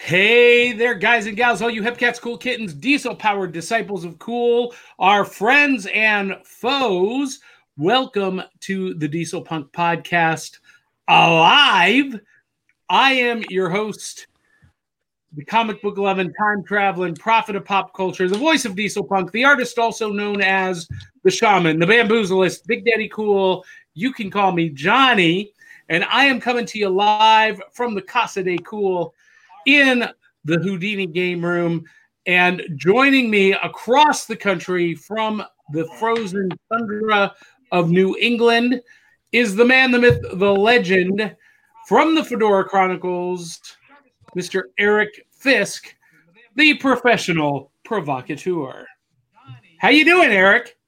Hey there, guys and gals, all you hepcats, cool kittens, diesel-powered disciples of cool, our friends and foes. Welcome to the Diesel Punk Podcast Alive. I am your host, the comic book loving, time traveling prophet of pop culture, the voice of Diesel Punk, the artist also known as the Shaman, the Bamboozleist, Big Daddy Cool. You can call me Johnny, and I am coming to you live from the Casa de Cool in the Houdini game room, and joining me across the country from the frozen tundra of New England is the man, the myth, the legend from the Fedora Chronicles, Mr. Eric Fisk, the professional provocateur. How you doing, Eric?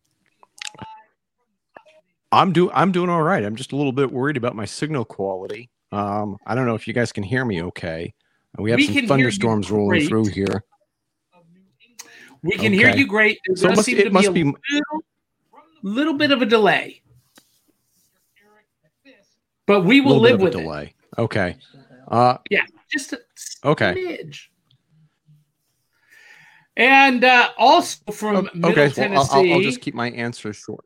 I'm doing all right. I'm just a little bit worried about my signal quality. I don't know if you guys can hear me okay. We have some thunderstorms rolling through here. We can hear you great. There does seem to be a little bit of a delay. But we will live with it. Okay. Yeah, just a smidge. And also from Middle Tennessee. I'll just keep my answer short.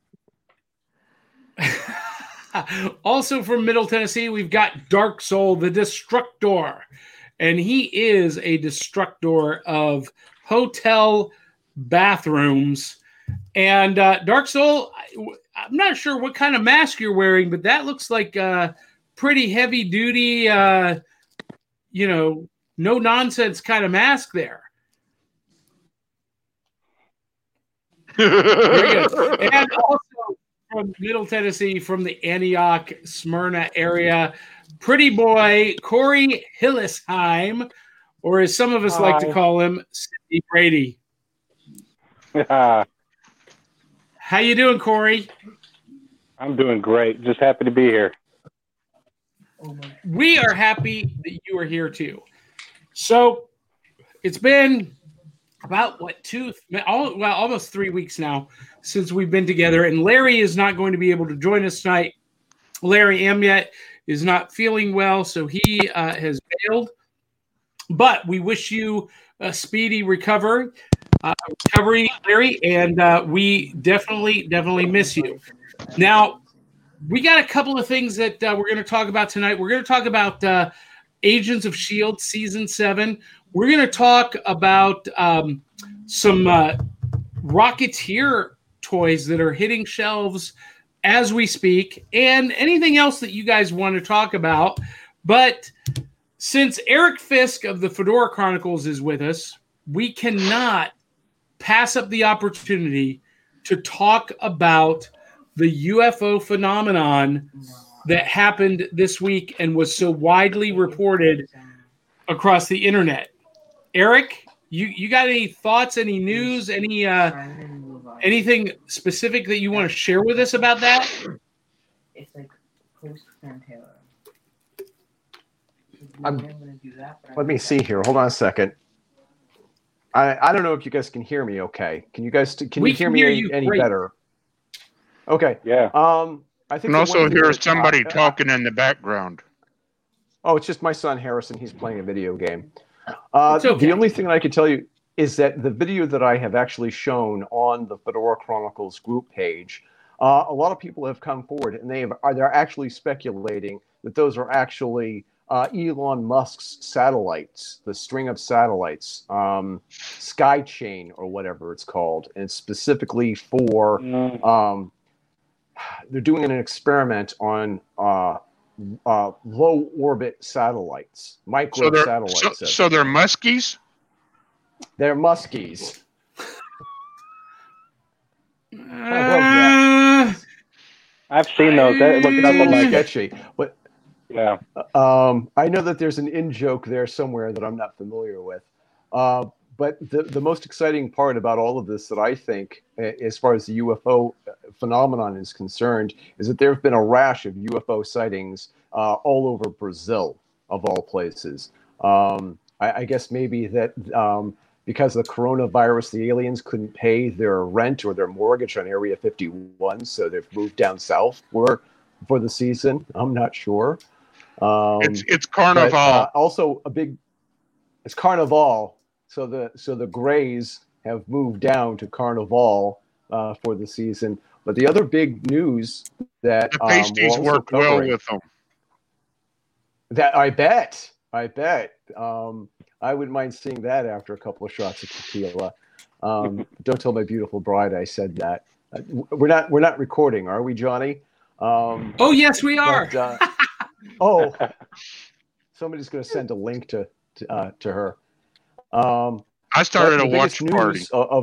Also from Middle Tennessee, we've got Dark Soul, the Destructor. And he is a destructor of hotel bathrooms. And Dark Soul, I'm not sure what kind of mask you're wearing, but that looks like a pretty heavy duty, no nonsense kind of mask there. Very good. And also from Middle Tennessee, from the Antioch, Smyrna area, pretty boy Corey Hillesheim, or as some of us like to call him, Sidney Brady. How you doing, Corey? I'm doing great. Just happy to be here. We are happy that you are here too. So it's been about almost 3 weeks now since we've been together, and Larry is not going to be able to join us tonight. Larry Amyet is not feeling well, so he has bailed. But we wish you a speedy recovery, Larry, and we definitely miss you. Now, we got a couple of things that we're going to talk about tonight. We're going to talk about Agents of S.H.I.E.L.D. Season 7. We're going to talk about some Rocketeer toys that are hitting shelves as we speak, and anything else that you guys want to talk about. But since Eric Fisk of the Fedora Chronicles is with us, we cannot pass up the opportunity to talk about the UFO phenomenon that happened this week and was so widely reported across the internet. Eric, you got any thoughts, any news, anything specific that you want to share with us about that? It's like post Pantera. Let me see here. Hold on a second. I don't know if you guys can hear me okay. Can you hear me any better? Okay. Yeah. I think. And also hear somebody talking in the background. Oh, it's just my son Harrison. He's playing a video game. Okay. The only thing that I can tell you is that the video that I have actually shown on the Fedora Chronicles group page, a lot of people have come forward and they're actually speculating that those are actually Elon Musk's satellites, the string of satellites, Skychain or whatever it's called, and it's specifically for they're doing an experiment on low orbit satellites, satellites. So they're muskies? They're muskies. I've seen those. That looks nothing like sketchy. But yeah, I know that there's an in-joke there somewhere that I'm not familiar with. But the most exciting part about all of this that I think, as far as the UFO phenomenon is concerned, is that there have been a rash of UFO sightings all over Brazil, of all places. I guess maybe that because of the coronavirus, the aliens couldn't pay their rent or their mortgage on Area 51, so they've moved down south for the season. I'm not sure. It's Carnival. Also, a big It's Carnival. So the Grays have moved down to Carnival for the season. But the other big news that The we're pasties also work well covering, with them. that I bet. I wouldn't mind seeing that after a couple of shots of tequila. Don't tell my beautiful bride I said that. We're not recording, are we, Johnny? Oh, yes, we are. But, somebody's going to send a link to her. I started a watch party.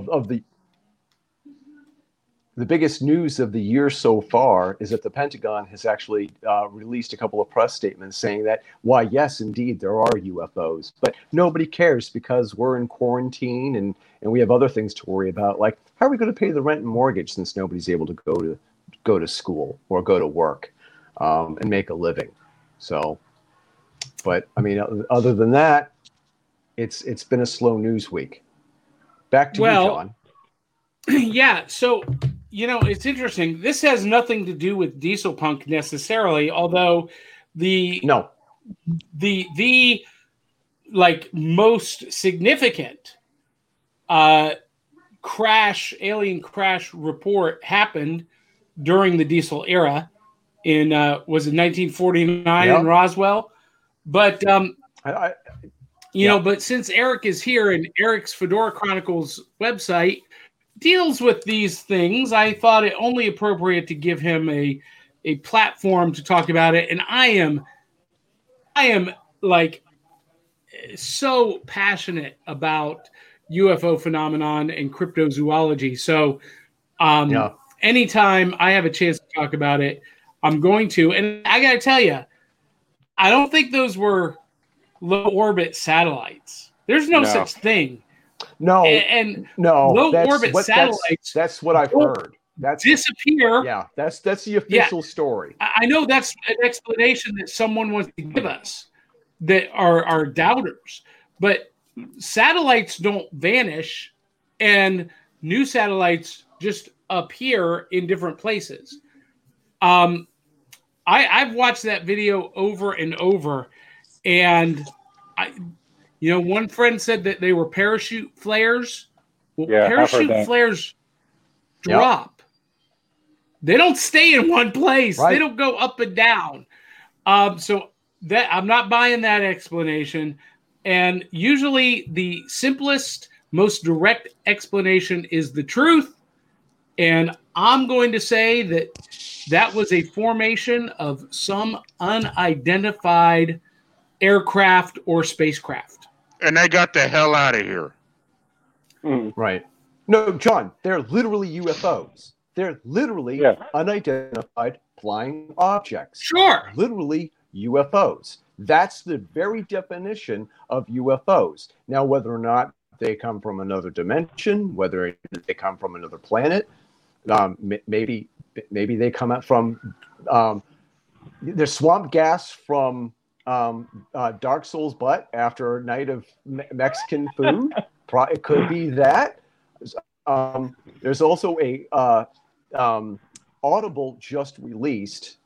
The biggest news of the year so far is that the Pentagon has actually released a couple of press statements saying that, why, yes, indeed, there are UFOs, but nobody cares because we're in quarantine and we have other things to worry about. Like, how are we going to pay the rent and mortgage since nobody's able to go to school or go to work and make a living? So, but I mean, other than that, it's been a slow news week. Back to you, John. Yeah, so it's interesting. This has nothing to do with Diesel Punk necessarily, although the like most significant alien crash report happened during the Diesel era in was it 1949 in Roswell? But but since Eric is here and Eric's Fedora Chronicles website deals with these things, I thought it only appropriate to give him a platform to talk about it. And I am like so passionate about UFO phenomenon and cryptozoology. So anytime I have a chance to talk about it, I'm going to. And I got to tell you, I don't think those were low orbit satellites. There's no such thing. No, low orbit satellites. That's what I've heard. That's disappear. Yeah, that's the official story. I know that's an explanation that someone wants to give us that are doubters, but satellites don't vanish, and new satellites just appear in different places. I've watched that video over and over, and one friend said that they were parachute flares. Well, parachute flares drop. They don't stay in one place. Right. They don't go up and down. So that I'm not buying that explanation. And usually the simplest, most direct explanation is the truth. And I'm going to say that was a formation of some unidentified aircraft or spacecraft. And they got the hell out of here. Right. No, John, they're literally UFOs. They're literally unidentified flying objects. Sure. Literally UFOs. That's the very definition of UFOs. Now, whether or not they come from another dimension, whether they come from another planet, maybe they come out from there's swamp gas from Dark Souls' butt after a night of Mexican food. It could be that. There's also a Audible just released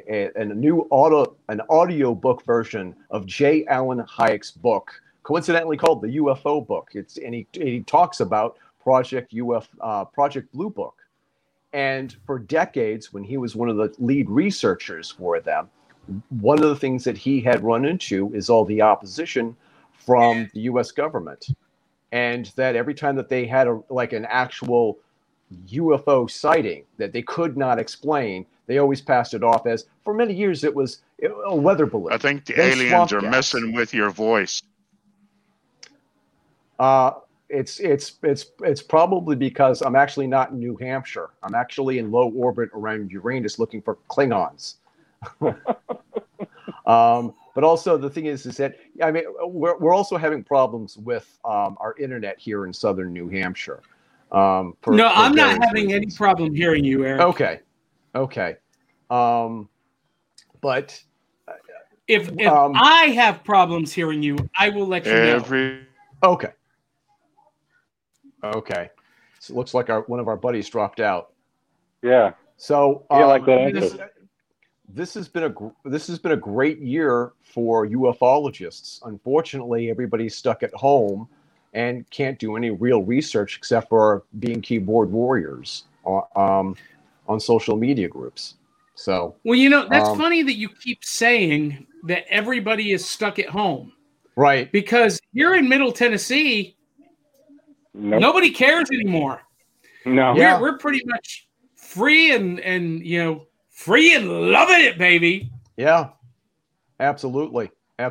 an audio book version of J. Allen Hyatt's book, coincidentally called the UFO book. He talks about Project Blue Book. And for decades, when he was one of the lead researchers for them, one of the things that he had run into is all the opposition from the U.S. government. And that every time that they had an actual UFO sighting that they could not explain, they always passed it off as, for many years, it was a weather balloon. I think the aliens are messing with your voice. It's probably because I'm actually not in New Hampshire. I'm actually in low orbit around Uranus looking for Klingons. But also the thing is that we're also having problems with our internet here in southern New Hampshire. I'm not having any problem hearing you, Eric. Okay. But if I have problems hearing you, I will let you know. Okay. So it looks like one of our buddies dropped out. Yeah. So like that answer. this has been a great year for ufologists. Unfortunately, everybody's stuck at home and can't do any real research except for being keyboard warriors on social media groups. So, well, that's funny that you keep saying that everybody is stuck at home, right? Because here in Middle Tennessee, nobody cares anymore. No, we're pretty much free and free and loving it, baby. Yeah, absolutely.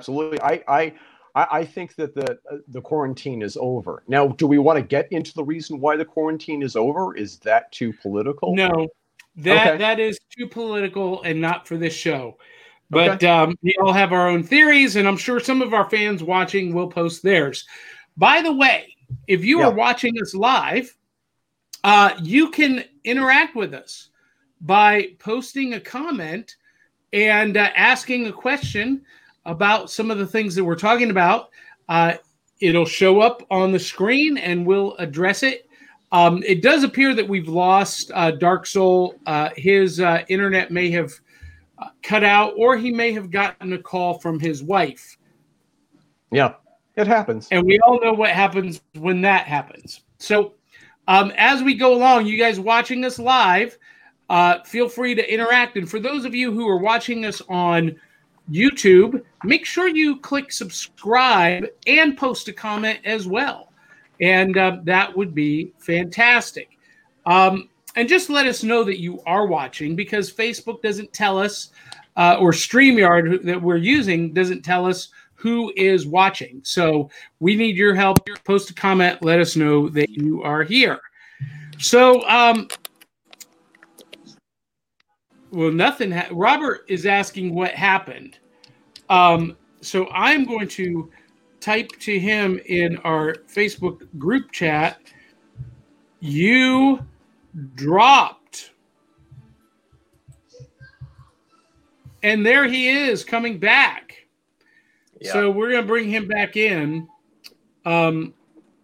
I think that the quarantine is over. Now, do we want to get into the reason why the quarantine is over? Is that too political? No, that is too political and not for this show. But we all have our own theories, and I'm sure some of our fans watching will post theirs. By the way, if you are watching us live, you can interact with us by posting a comment and asking a question about some of the things that we're talking about. It'll show up on the screen and we'll address it. It does appear that we've lost Dark Soul. His internet may have cut out, or he may have gotten a call from his wife. Yeah, it happens. And we all know what happens when that happens. So as we go along, you guys watching us live, feel free to interact. And for those of you who are watching us on YouTube, make sure you click subscribe and post a comment as well. And that would be fantastic. And just let us know that you are watching, because Facebook doesn't tell us, or StreamYard that we're using doesn't tell us who is watching. So we need your help. Post a comment. Let us know that you are here. So, nothing. Robert is asking what happened. So I'm going to type to him in our Facebook group chat, you dropped. And there he is coming back. Yeah. So we're going to bring him back in. All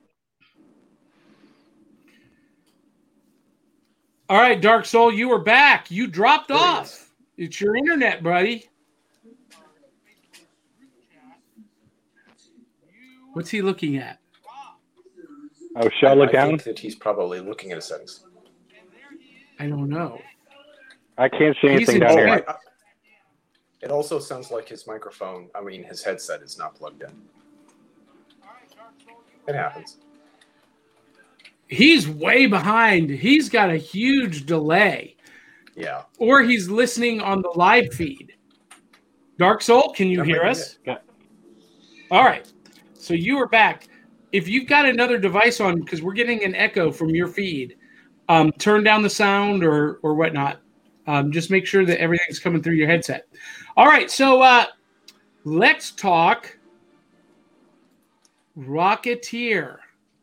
right, Dark Soul, you are back. You dropped off. It's your internet, buddy. What's he looking at? Oh, shall I look down? I think that he's probably looking at his settings. I don't know. I can't see anything down here. It also sounds like his his headset is not plugged in. It happens. He's way behind. He's got a huge delay. Yeah. Or he's listening on the live feed. Dark Soul, can you hear us? Yeah. All right. So you are back. If you've got another device on, because we're getting an echo from your feed, turn down the sound or whatnot. Just make sure that everything's coming through your headset. All right. So let's talk Rocketeer.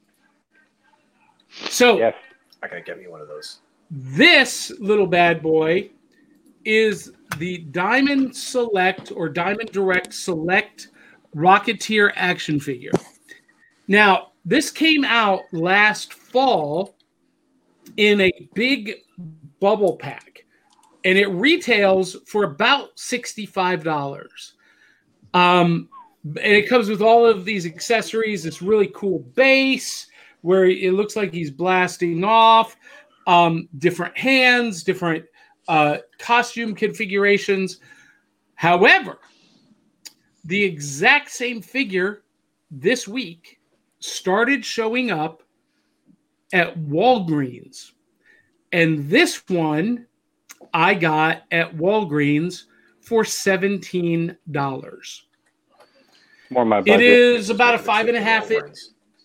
So yes. I gotta get me one of those. This little bad boy is the Diamond Select or Diamond Direct Select Rocketeer action figure. Now, this came out last fall in a big bubble pack, and it retails for about $65. And it comes with all of these accessories, this really cool base where it looks like he's blasting off, different hands, different costume configurations. However, the exact same figure this week started showing up at Walgreens. And this one I got at Walgreens for $17. More my budget. It is about a 5.5 inch.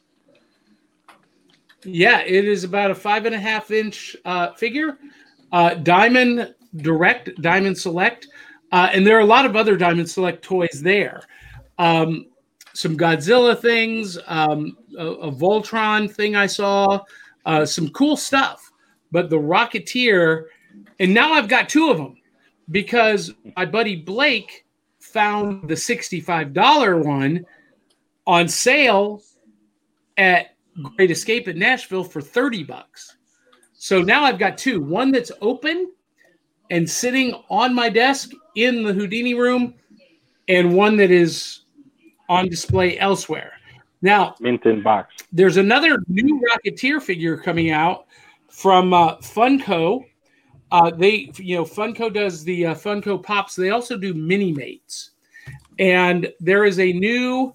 Yeah, it is about a 5.5 inch figure. Diamond Direct, Diamond Select. And there are a lot of other Diamond Select toys there. Some Godzilla things, a Voltron thing I saw, some cool stuff. But the Rocketeer, and now I've got two of them because my buddy Blake found the $65 one on sale at Great Escape in Nashville for $30. So now I've got two, one that's open and sitting on my desk in the Houdini room, and one that is on display elsewhere. Now, Mint in box. there's another new Rocketeer figure coming out from Funko. Funko does the Funko Pops. They also do mini mates, and there is a new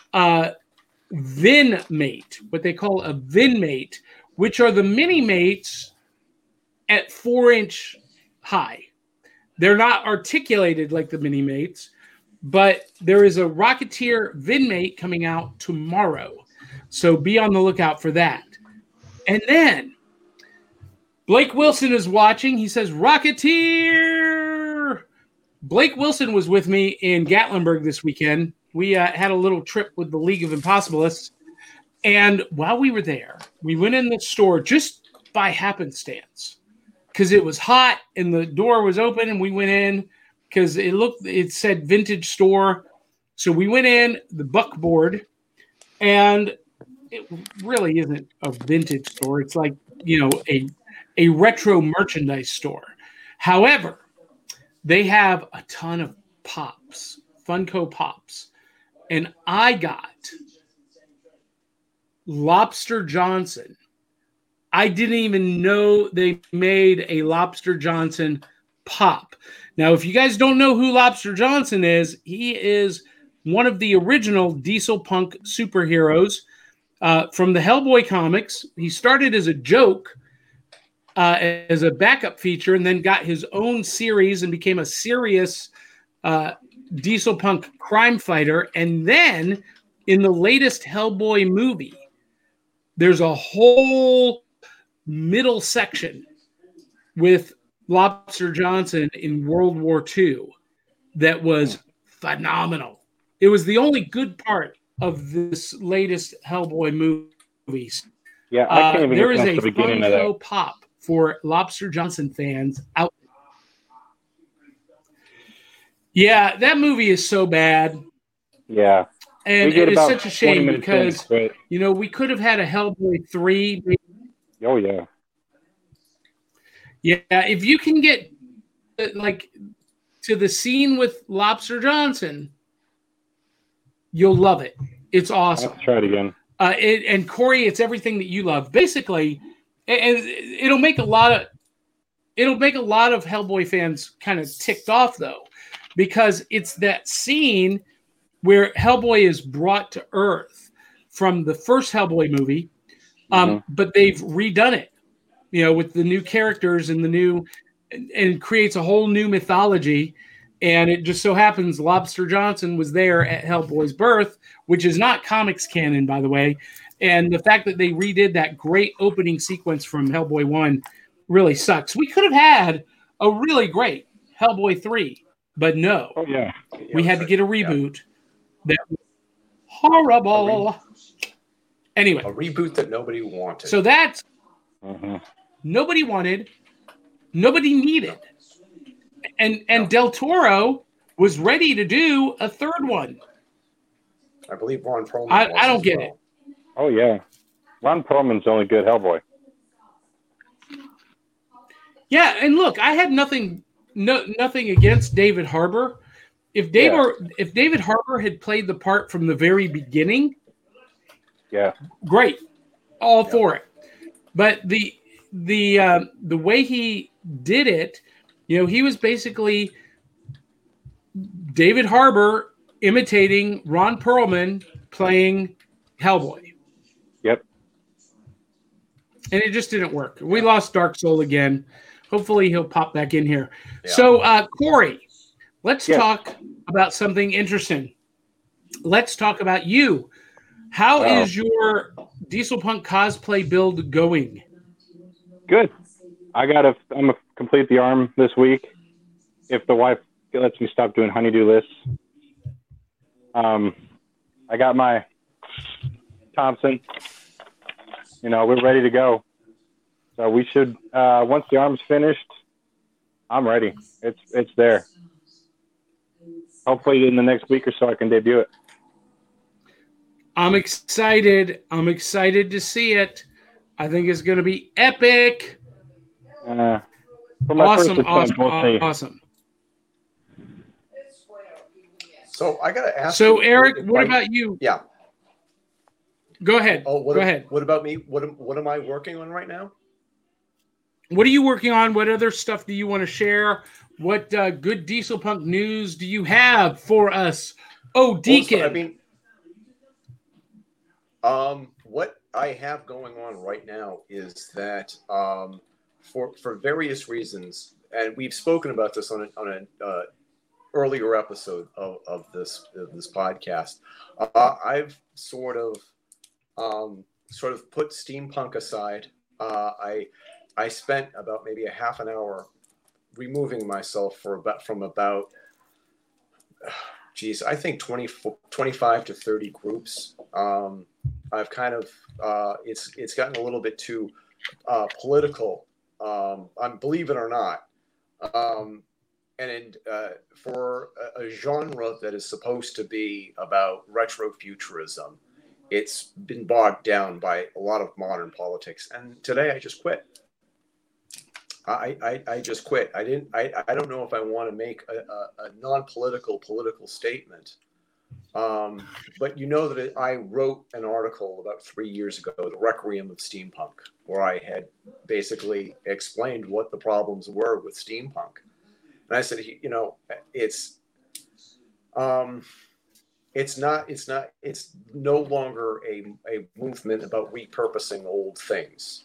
Vin mate, what they call a Vin mate, which are the mini mates at 4-inch high. They're not articulated like the mini mates, but there is a Rocketeer Vin mate coming out tomorrow, so be on the lookout for that. And then Blake Wilson is watching. He says, Rocketeer! Blake Wilson was with me in Gatlinburg this weekend. We had a little trip with the League of Impossibilists. And while we were there, we went in the store just by happenstance because it was hot and the door was open, and we went in because it said vintage store. So we went in, the buckboard, and it really isn't a vintage store. It's like, a retro merchandise store. However, they have a ton of pops, Funko Pops. And I got Lobster Johnson. I didn't even know they made a Lobster Johnson pop. Now, if you guys don't know who Lobster Johnson is, he is one of the original Diesel Punk superheroes from the Hellboy comics. He started as a joke, as a backup feature, and then got his own series and became a serious Diesel Punk crime fighter. And then in the latest Hellboy movie, there's a whole middle section with Lobster Johnson in World War II that was phenomenal. It was the only good part of this latest Hellboy movies. Yeah, I can't even there get is past a the beginning of that. Funko Pop for Lobster Johnson fans out. Yeah, that movie is so bad. Yeah. And We get it's about such a 20 shame minutes in, because, but- we could have had a Hellboy 3. Oh, yeah. Yeah, if you can get, to the scene with Lobster Johnson, you'll love it. It's awesome. Let's try it again. And Corey, it's everything that you love. Basically, and it'll make a lot of Hellboy fans kind of ticked off, though, because it's that scene where Hellboy is brought to Earth from the first Hellboy movie, but they've redone it, with the new characters and and it creates a whole new mythology. And it just so happens Lobster Johnson was there at Hellboy's birth, which is not comics canon, by the way. And the fact that they redid that great opening sequence from Hellboy 1 really sucks. We could have had a really great Hellboy 3, but no. Oh, yeah. We had to get a reboot that was horrible. Anyway. A reboot that nobody wanted. So that's nobody wanted, nobody needed. And Del Toro was ready to do a third one. I believe Ron Perlman. I don't get it. Oh, yeah. Ron Perlman's the only good Hellboy. Yeah, and look, I had nothing against David Harbour. If David Harbour had played the part from the very beginning, great, all for it. But the way he did it, he was basically David Harbour imitating Ron Perlman playing Hellboy. Yep. And it just didn't work. We lost Dark Soul again. Hopefully he'll pop back in here. Yeah. So, Corey, let's talk about something interesting. Let's talk about you. How is your Diesel Punk cosplay build going? Good. I'm gonna complete the arm this week if the wife lets me stop doing honeydew lists. I got my Thompson. We're ready to go. So we should once the arm's finished, I'm ready. It's there. Hopefully in the next week or so I can debut it. I'm excited. I'm excited to see it. I think it's going to be epic. For my first Awesome, attempt, we'll see. awesome. So I got to ask. So, you, Eric, if what I- about you? Yeah. Go ahead. Oh, Go ahead. What about me? What am I working on right now? What are you working on? What other stuff do you want to share? What good Diesel Punk news do you have for us? Oh, Deacon. Well, I mean, what I have going on right now is that for various reasons, and we've spoken about this on an earlier episode of this podcast. I've sort of put steampunk aside. I spent about maybe a half an hour removing myself from about I think 25 to 30 groups. I've kind of it's gotten a little bit too political. Believe it or not. For a genre that is supposed to be about retrofuturism, it's been bogged down by a lot of modern politics. And today I just quit. I just quit. I don't know if I want to make a non-political political statement. But you know that I wrote an article about 3 years ago, The Requiem of Steampunk, where I had basically explained what the problems were with steampunk. And I said, it's no longer a movement about repurposing old things.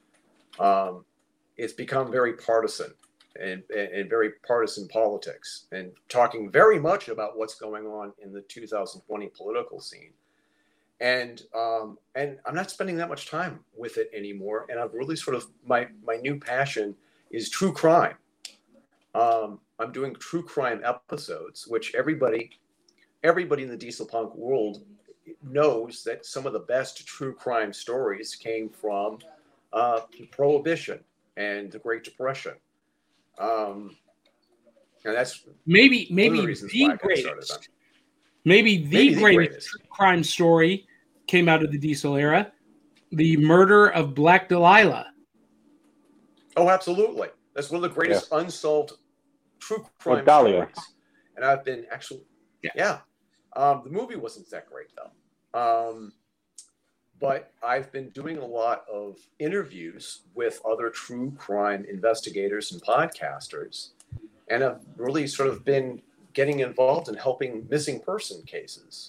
It's become very partisan and very partisan politics, and talking very much about what's going on in the 2020 political scene. And I'm not spending that much time with it anymore. And I've really my new passion is true crime. I'm doing true crime episodes, which everybody in the diesel punk world knows that some of the best true crime stories came from Prohibition and the Great Depression. And that's maybe one of the reasons why I got started on. Maybe the greatest crime story came out of the diesel era, the murder of Black Delilah. Oh, absolutely. That's one of the greatest unsolved true crime stories. And I've been the movie wasn't that great though. But I've been doing a lot of interviews with other true crime investigators and podcasters, and I've really been getting involved in helping missing person cases,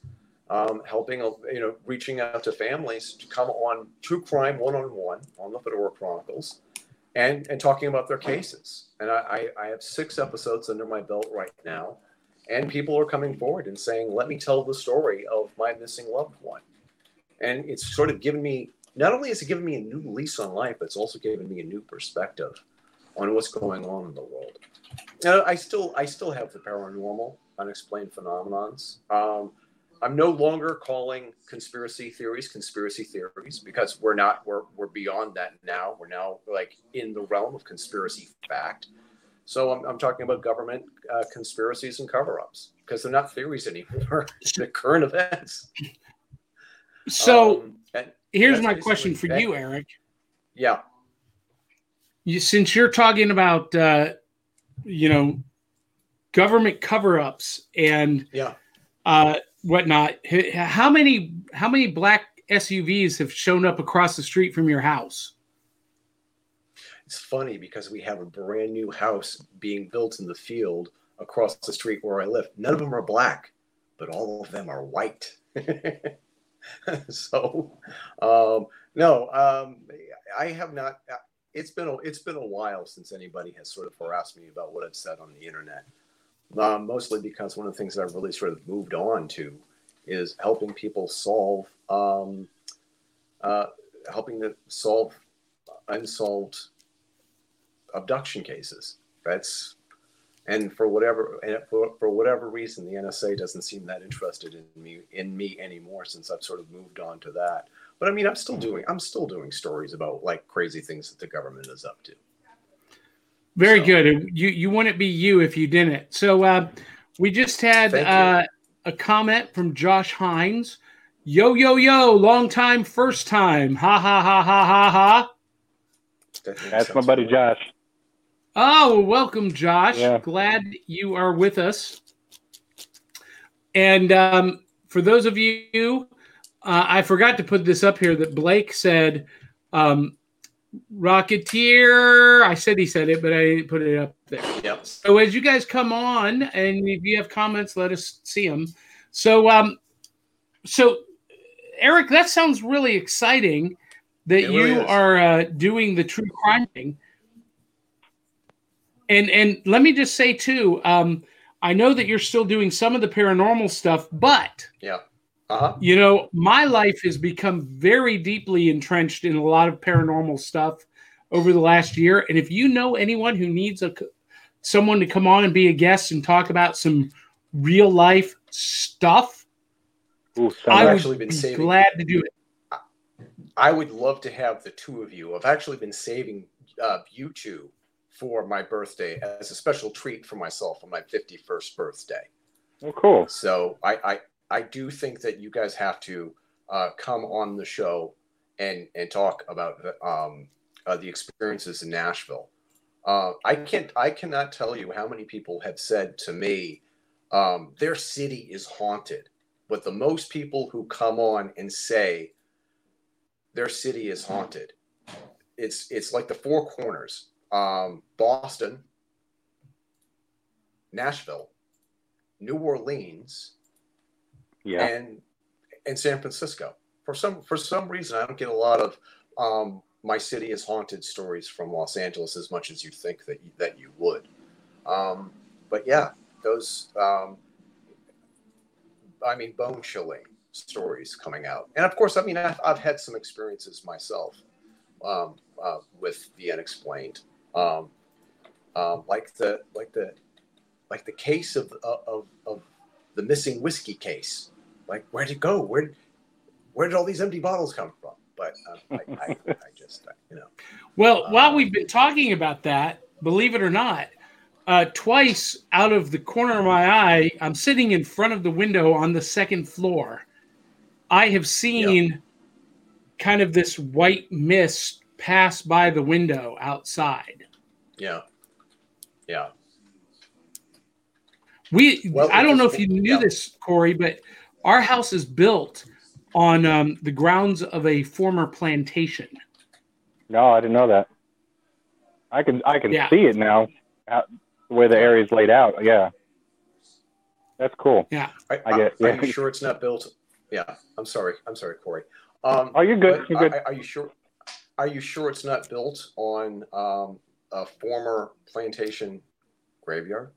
reaching out to families to come on True Crime One-on-One on the Fedora Chronicles and talking about their cases. And I have 6 episodes under my belt right now, and people are coming forward and saying, let me tell the story of my missing loved one. And it's sort of given me, not only has it given me a new lease on life, but it's also given me a new perspective on what's going on in the world. Now, I still have the paranormal, unexplained phenomenons. I'm no longer calling conspiracy theories because we're beyond that now. We're now in the realm of conspiracy fact. So I'm talking about government conspiracies and cover-ups because they're not theories anymore. They're current events. So here's my question for you, Eric. Yeah. Since you're talking about, government cover-ups and whatnot, how many black SUVs have shown up across the street from your house? It's funny because we have a brand new house being built in the field across the street where I live. None of them are black, but all of them are white. So, I have not. It's been a while since anybody has sort of harassed me about what I've said on the internet. Mostly because one of the things that I've really sort of moved on to is helping people solve unsolved abduction cases. And for whatever reason, the NSA doesn't seem that interested in me anymore since I've sort of moved on to that. But I mean, I'm still doing stories about crazy things that the government is up to. Very good. You wouldn't be you if you didn't. So we just had a comment from Josh Hines. Yo, yo, yo, long time, first time. Ha, ha, ha, ha, ha, ha. That's my buddy Josh. Oh, well, welcome, Josh. Yeah. Glad you are with us. And for those of you, I forgot to put this up here that Blake said, Rocketeer. I said he said it, but I didn't put it up there. Yep. So as you guys come on, and if you have comments, let us see them. So, so Eric, that sounds really exciting that It really you is. are doing the true crime thing. And let me just say too, I know that you're still doing some of the paranormal stuff, but Yeah. Uh-huh. you know, my life has become very deeply entrenched in a lot of paranormal stuff over the last year. And if you know anyone who needs someone to come on and be a guest and talk about some real life stuff, Ooh, I I've would actually been be saving. glad to do it. I would love to have the two of you. I've actually been saving you two for my birthday as a special treat for myself on my 51st birthday. Oh, cool. So I do think that you guys have to come on the show and talk about the experiences in Nashville. I cannot tell you how many people have said to me, their city is haunted. But the most people who come on and say their city is haunted, it's like the four corners: Boston, Nashville, New Orleans, Yeah. and San Francisco. For some reason, I don't get a lot of my city is haunted stories from Los Angeles as much as you think that you would. But yeah, those bone chilling stories coming out, and of course, I've had some experiences myself with the unexplained, like the case of the missing whiskey case. Like, where'd it go? Where did all these empty bottles come from? But I just, Well, while we've been talking about that, believe it or not, twice out of the corner of my eye, I'm sitting in front of the window on the second floor. I have seen kind of this white mist pass by the window outside. Yeah. Yeah. I don't know if you knew this, Corey, but our house is built on the grounds of a former plantation. No, I didn't know that. I can see it now, the way the area is laid out. Yeah, that's cool. Yeah, Are you sure it's not built? Yeah, I'm sorry, Corey. Oh, you're good. You're good. Are you sure? Are you sure it's not built on a former plantation graveyard?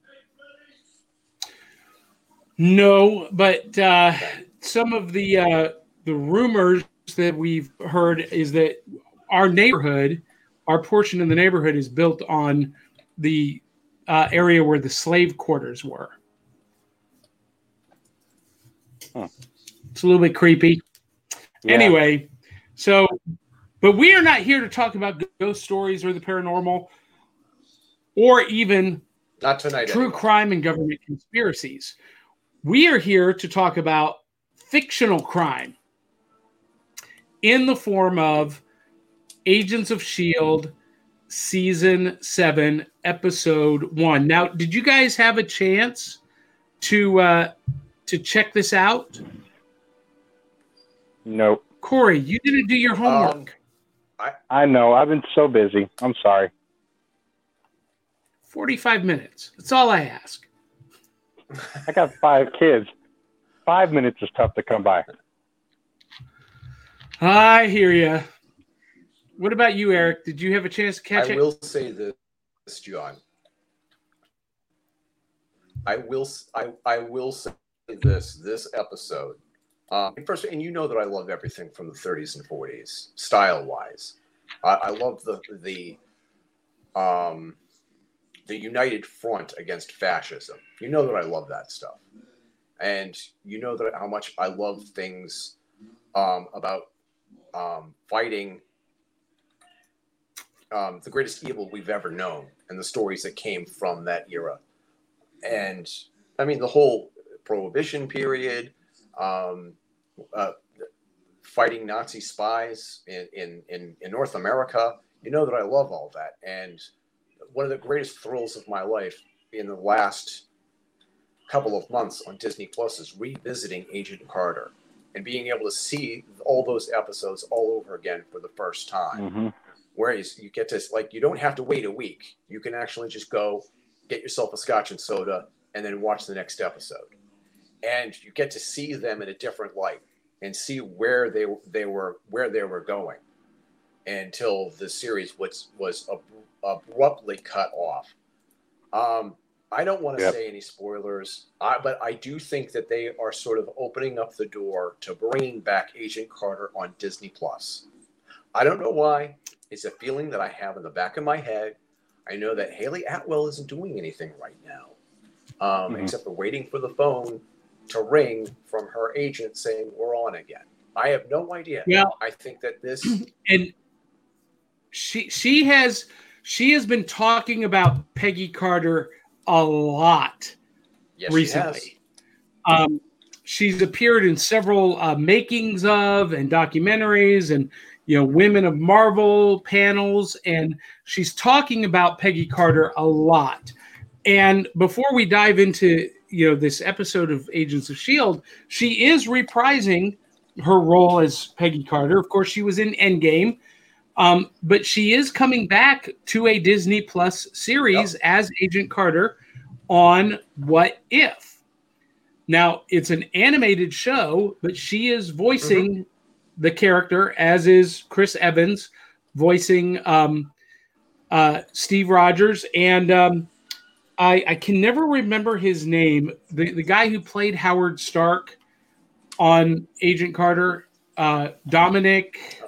No, but some of the rumors that we've heard is that our neighborhood, our portion of the neighborhood, is built on the area where the slave quarters were. Huh. It's a little bit creepy. Yeah. Anyway, but we are not here to talk about ghost stories or the paranormal, or even not tonight. True crime and government conspiracies. We are here to talk about fictional crime in the form of Agents of S.H.I.E.L.D. Season 7, Episode 1. Now, did you guys have a chance to check this out? Nope. Corey, you didn't do your homework. I know. I've been so busy. I'm sorry. 45 minutes. That's all I ask. I got 5 kids. 5 minutes is tough to come by. I hear you. What about you, Eric? Did you have a chance to catch it? I will say this, John. I will say this episode. First, and you know that I love everything from the 30s and 40s, style-wise. I love the united front against fascism. You know that I love that stuff, and you know that how much I love things about fighting the greatest evil we've ever known, and the stories that came from that era. And I mean, the whole Prohibition period, fighting Nazi spies in North America. You know that I love all that, and one of the greatest thrills of my life in the last couple of months on Disney Plus is revisiting Agent Carter and being able to see all those episodes all over again for the first time. Mm-hmm. Whereas you get to, like, you don't have to wait a week. You can actually just go get yourself a scotch and soda and then watch the next episode. And you get to see them in a different light and see where they were going until the series was abruptly cut off. I don't want to say any spoilers, but I do think that they are sort of opening up the door to bringing back Agent Carter on Disney Plus. I don't know why. It's a feeling that I have in the back of my head. I know that Haley Atwell isn't doing anything right now, except for waiting for the phone to ring from her agent saying we're on again. I have no idea. Yeah, I think that this and she has been talking about Peggy Carter a lot recently. She's appeared in several makings of and documentaries and Women of Marvel panels, and she's talking about Peggy Carter a lot. And before we dive into this episode of Agents of S.H.I.E.L.D., she is reprising her role as Peggy Carter. Of course, she was in Endgame, but she is coming back to a Disney Plus series as Agent Carter on What If. Now, it's an animated show, but she is voicing the character, as is Chris Evans voicing Steve Rogers. And I can never remember his name. The guy who played Howard Stark on Agent Carter, Dominic.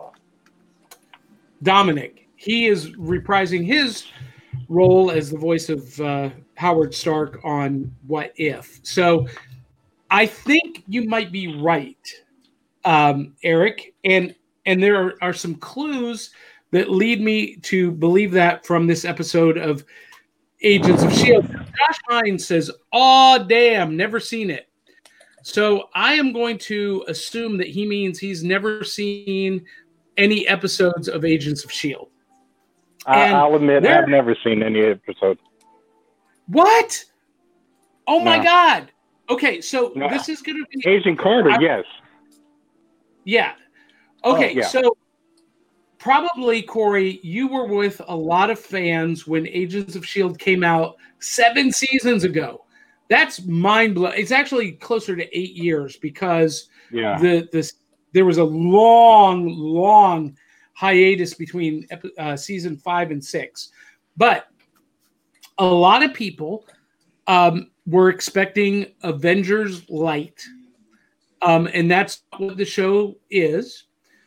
He is reprising his role as the voice of Howard Stark on What If. So I think you might be right, Eric, and there are some clues that lead me to believe that from this episode of Agents of S.H.I.E.L.D. Josh Hines says, "Oh, damn, never seen it." So I am going to assume that he means he's never seen any episodes of Agents of S.H.I.E.L.D. I'll admit I've never seen any episode. What? Oh my God. Okay, so this is going to be Agent Carter, yes. Yeah. Okay, so probably, Corey, you were with a lot of fans when Agents of S.H.I.E.L.D. came out 7 seasons ago. That's mind-blowing. It's actually closer to 8 years because there was a long hiatus between season 5 and 6. But a lot of people were expecting Avengers Light, and that's what the show is.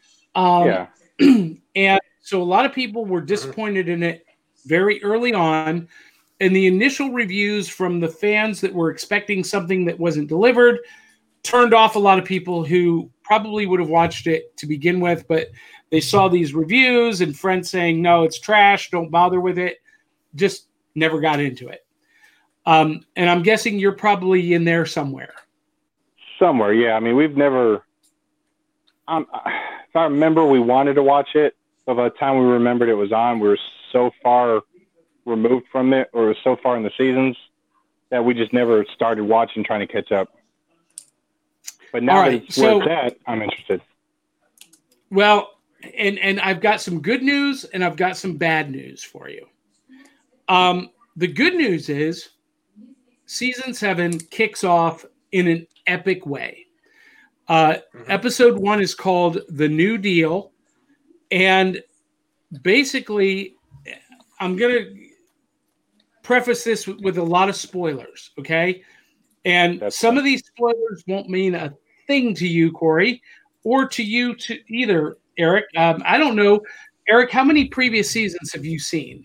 And so a lot of people were disappointed in it very early on. And the initial reviews from the fans that were expecting something that wasn't delivered turned off a lot of people who probably would have watched it to begin with, but they saw these reviews and friends saying, no, it's trash, don't bother with it, just never got into it. And I'm guessing you're probably in there somewhere. Somewhere, yeah. I mean, we've never if I remember, we wanted to watch it, but by the time we remembered it was on, we were so far removed from it, or so far in the seasons, that we just never started watching, trying to catch up. But now that it's where it's at, I'm interested. Well, and I've got some good news and I've got some bad news for you. The good news is season 7 kicks off in an epic way. Episode 1 is called The New Deal. And basically, I'm going to preface this with a lot of spoilers, okay? And some of these spoilers won't mean a thing to you, Corey, or to you either, Eric. I don't know. Eric, how many previous seasons have you seen?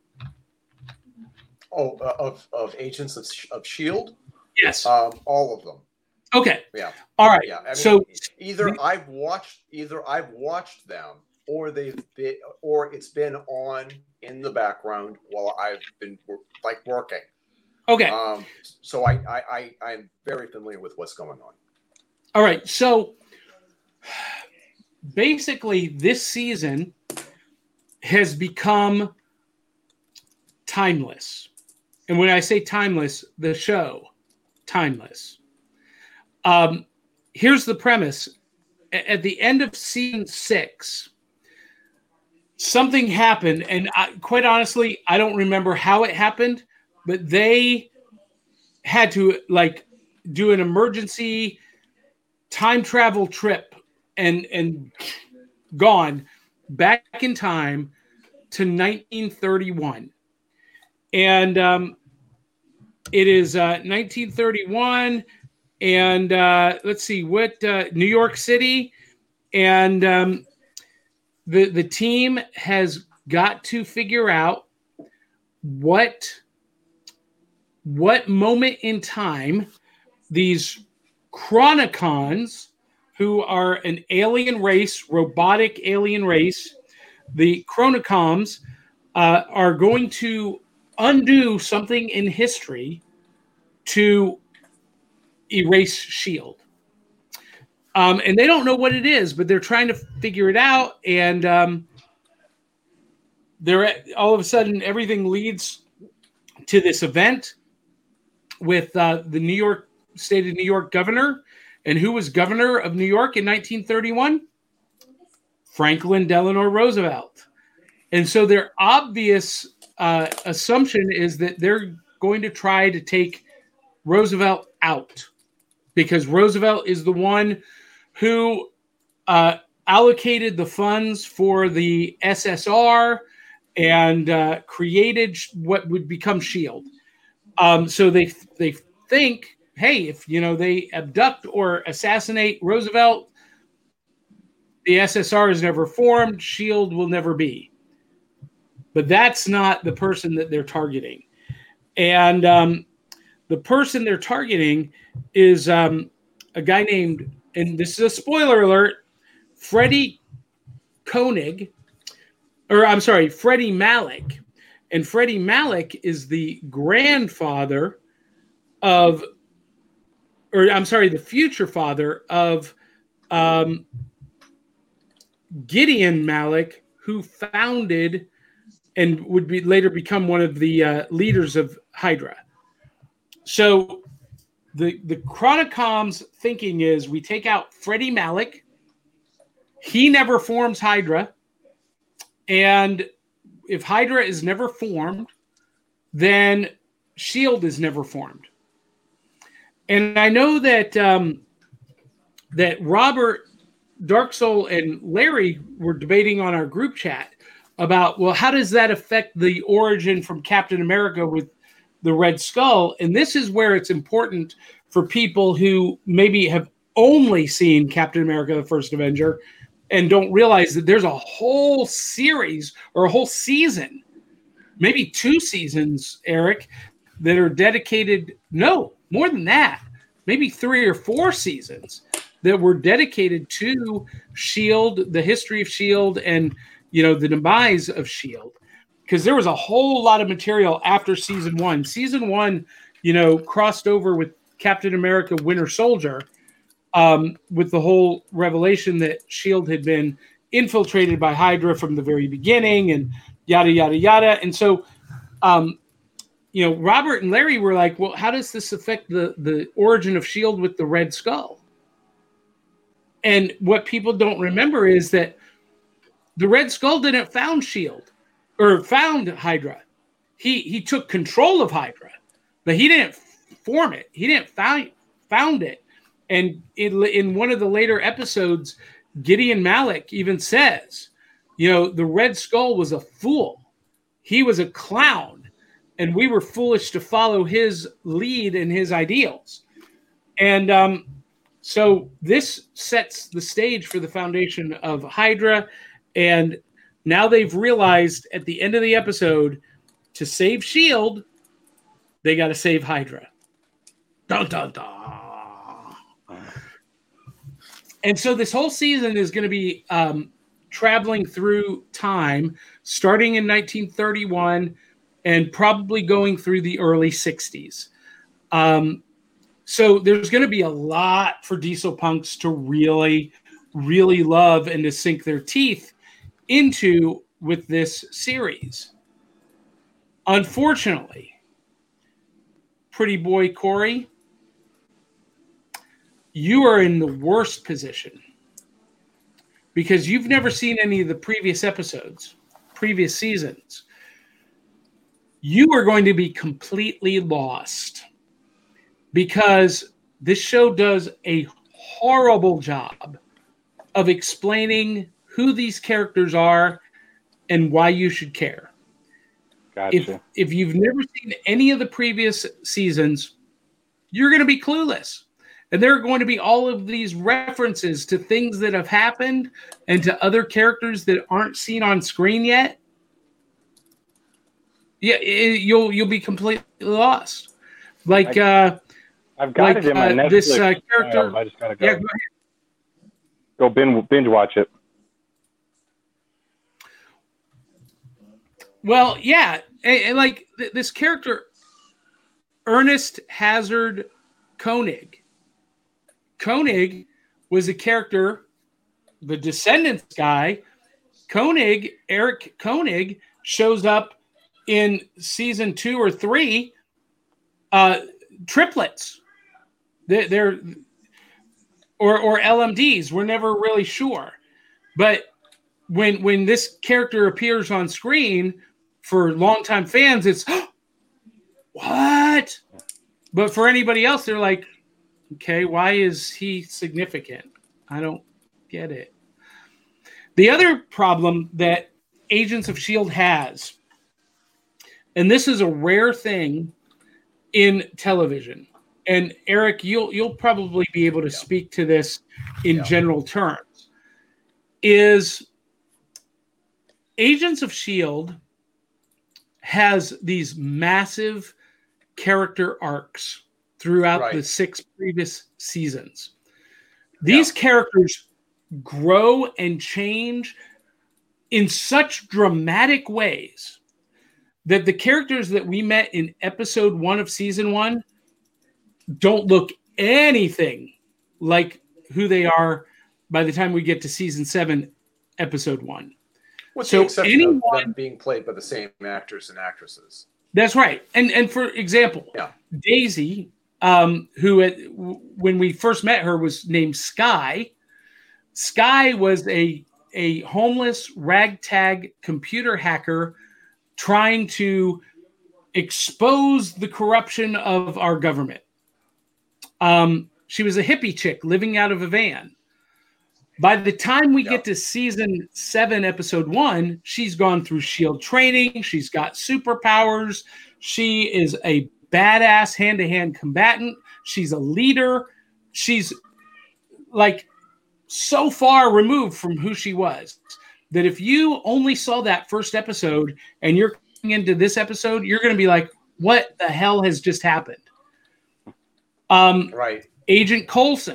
Of Agents of S.H.I.E.L.D.? Yes. All of them. Okay. Yeah. All right. Yeah. I mean, so either I've watched them, or it's been on in the background while I've been working. Okay. So I'm very familiar with what's going on. All right. So basically, this season has become timeless. And when I say timeless, the show, timeless. Here's the premise. At the end of season 6, something happened, and quite honestly, I don't remember how it happened, but they had to do an emergency time travel trip and gone back in time to 1931. And it is 1931, and let's see what New York City, and the team has got to figure out what moment in time these Chronicons, who are an alien race, robotic alien race, the Chronicoms, are going to undo something in history to erase S.H.I.E.L.D. And they don't know what it is, but they're trying to figure it out. And they're all of a sudden, everything leads to this event with the New York State of New York governor. And who was governor of New York in 1931? Franklin Delano Roosevelt. And so their obvious assumption is that they're going to try to take Roosevelt out, because Roosevelt is the one who allocated the funds for the SSR and created what would become S.H.I.E.L.D. So they think, hey, if they abduct or assassinate Roosevelt, the SSR is never formed, S.H.I.E.L.D. will never be. But that's not the person that they're targeting. And the person they're targeting is a guy named, and this is a spoiler alert, Freddie Malik. And Freddie Malik is the grandfather of, the future father of Gideon Malik, who founded and would be later become one of the leaders of Hydra. So the Chronicom's thinking is, we take out Freddie Malik. He never forms Hydra. And if Hydra is never formed, then S.H.I.E.L.D. is never formed. And I know that that Robert, Dark Soul, and Larry were debating on our group chat about, well, how does that affect the origin from Captain America with the Red Skull? And this is where it's important for people who maybe have only seen Captain America, the First Avenger, and don't realize that there's a whole series or a whole season, maybe 2 seasons, Eric, that are dedicated, no, more than that, maybe 3 or 4 seasons that were dedicated to S.H.I.E.L.D., the history of S.H.I.E.L.D., and the demise of S.H.I.E.L.D., because there was a whole lot of material after season 1. Season 1, crossed over with Captain America Winter Soldier, with the whole revelation that S.H.I.E.L.D. had been infiltrated by Hydra from the very beginning, and yada, yada, yada. And so, Robert and Larry were like, well, how does this affect the origin of S.H.I.E.L.D. with the Red Skull? And what people don't remember is that the Red Skull didn't found S.H.I.E.L.D. or found Hydra. He took control of Hydra, but he didn't form it. He didn't found it. And in one of the later episodes, Gideon Malik even says, the Red Skull was a fool. He was a clown, and we were foolish to follow his lead and his ideals. And so this sets the stage for the foundation of Hydra. And now they've realized at the end of the episode, to save S.H.I.E.L.D., they got to save Hydra. Dun, dun, dun. And so this whole season is going to be traveling through time, starting in 1931 and probably going through the early 60s. So there's going to be a lot for Diesel Punks to really, really love and to sink their teeth into with this series. Unfortunately, pretty boy Corey, you are in the worst position because you've never seen any of the previous episodes, previous seasons. You are going to be completely lost because this show does a horrible job of explaining who these characters are and why you should care. Gotcha. If you've never seen any of the previous seasons, you're going to be clueless. And there are going to be all of these references to things that have happened and to other characters that aren't seen on screen yet. Yeah, you'll be completely lost. Like I've got it in my Netflix. This character. I just gotta go. Yeah, go ahead. Go binge watch it. Well, yeah, and like this character, Ernest Hazard Koenig. Koenig was a character, the Descendants guy. Eric Koenig, shows up in season 2 or 3. Triplets. They're or LMDs. We're never really sure, but when this character appears on screen for longtime fans, it's what? But for anybody else, they're like, okay, why is he significant? I don't get it. The other problem that Agents of S.H.I.E.L.D. has, and this is a rare thing in television, and Eric, you'll probably be able to speak to this in general terms, is Agents of S.H.I.E.L.D. has these massive character arcs throughout the 6 previous seasons. These characters grow and change in such dramatic ways that the characters that we met in episode 1 of season 1 don't look anything like who they are by the time we get to season 7, episode 1. With the exception of them being played by the same actors and actresses. That's right. And for example, Daisy, who when we first met her was named Sky. Sky was a homeless ragtag computer hacker trying to expose the corruption of our government. She was a hippie chick living out of a van. By the time we get to season 7, episode 1, she's gone through S.H.I.E.L.D. training. She's got superpowers. She is a badass hand-to-hand combatant. She's a leader. She's like so far removed from who she was that if you only saw that first episode and you're coming into this episode, you're going to be like, what the hell has just happened? Right. Agent Coulson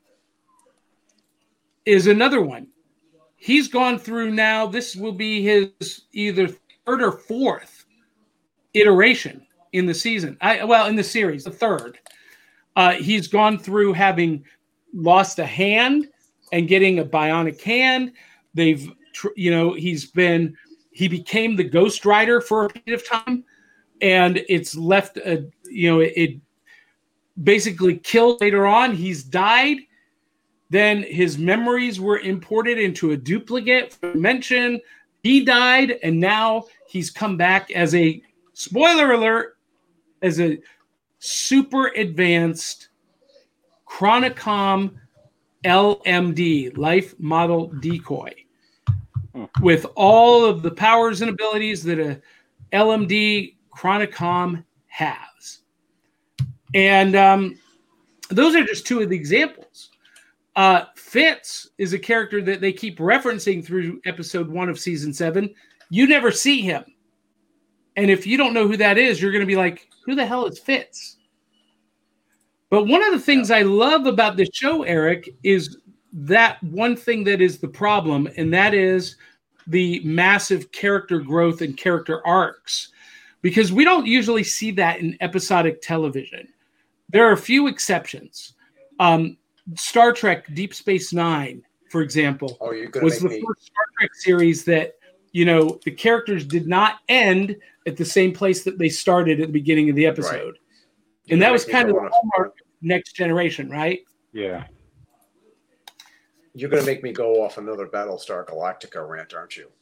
is another one. He's gone through now. This will be his either 3rd or 4th iteration in the season. In the series, the 3rd. He's gone through having lost a hand and getting a bionic hand. He became the Ghost Rider for a period of time, and it's left it basically killed later on. He's died. Then his memories were imported into a duplicate dimension. He died, and now he's come back as a, spoiler alert, as a super advanced Chronicom LMD, life model decoy, with all of the powers and abilities that a LMD Chronicom has. And those are just 2 of the examples. Fitz is a character that they keep referencing through episode 1 of season 7. You never see him. And if you don't know who that is, you're going to be like, who the hell is Fitz? But one of the things I love about this show, Eric, is that one thing that is the problem, and that is the massive character growth and character arcs. Because we don't usually see that in episodic television. There are a few exceptions. Star Trek Deep Space Nine, for example, was the first Star Trek series that, the characters did not end at the same place that they started at the beginning of the episode. And that was kind of the hallmark of Next Generation, right? Yeah. You're going to make me go off another Battlestar Galactica rant, aren't you?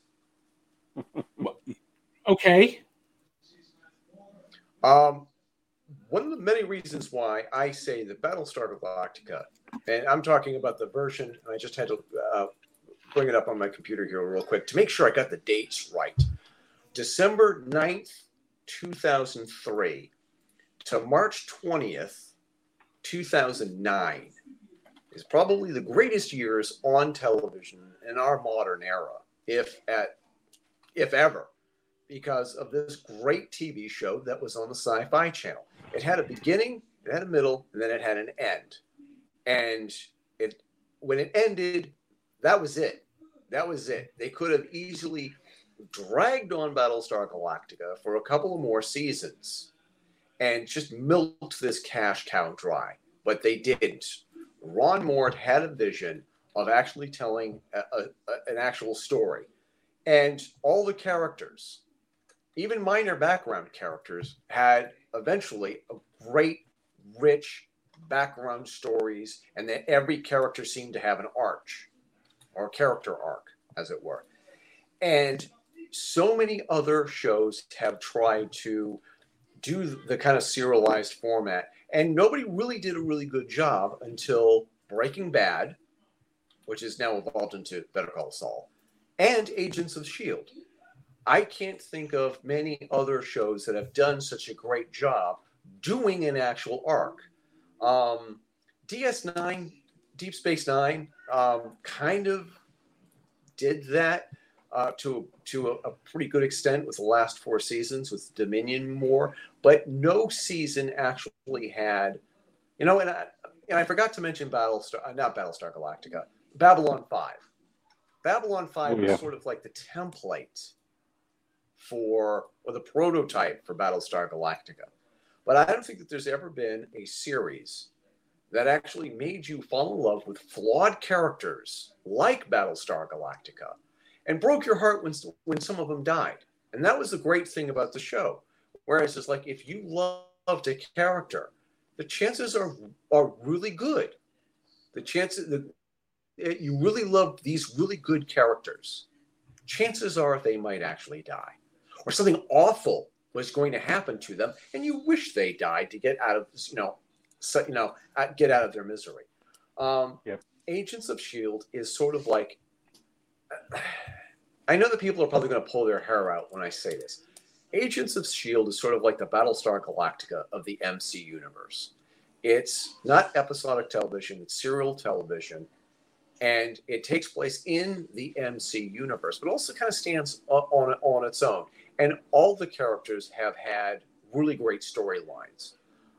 Okay. One of the many reasons why I say that Battlestar Galactica, and I'm talking about the version, and I just had to bring it up on my computer here real quick to make sure I got the dates right. December 9th, 2003 to March 20th, 2009 is probably the greatest years on television in our modern era, if ever, because of this great TV show that was on the Sci-Fi Channel. It had a beginning, it had a middle, and then it had an end. And when it ended, that was it. That was it. They could have easily dragged on Battlestar Galactica for a couple of more seasons and just milked this cash cow dry. But they didn't. Ron Mort had a vision of actually telling an actual story. And all the characters, even minor background characters, had eventually a great, rich background stories, and that every character seemed to have an arch, or character arc, as it were. And so many other shows have tried to do the kind of serialized format, and nobody really did a really good job until Breaking Bad, which is now evolved into Better Call Saul, and Agents of S.H.I.E.L.D. I can't think of many other shows that have done such a great job doing an actual arc. DS9, Deep Space Nine, kind of did that to a pretty good extent with the last 4 seasons with Dominion more, but no season actually had, and I forgot to mention not Battlestar Galactica, Babylon 5. Babylon 5 was sort of like the template or the prototype for Battlestar Galactica. But I don't think that there's ever been a series that actually made you fall in love with flawed characters like Battlestar Galactica and broke your heart when some of them died. And that was the great thing about the show. Whereas it's like, if you loved a character, the chances are really good. The chances that you really loved these really good characters, chances are they might actually die. Or something awful was going to happen to them, and you wish they died to get out of get out of their misery. Agents of S.H.I.E.L.D. is sort of like, I know that people are probably going to pull their hair out when I say this. Agents of S.H.I.E.L.D. is sort of like the Battlestar Galactica of the MC universe. It's not episodic television, it's serial television, and it takes place in the MC universe, but also kind of stands on its own. And all the characters have had really great storylines.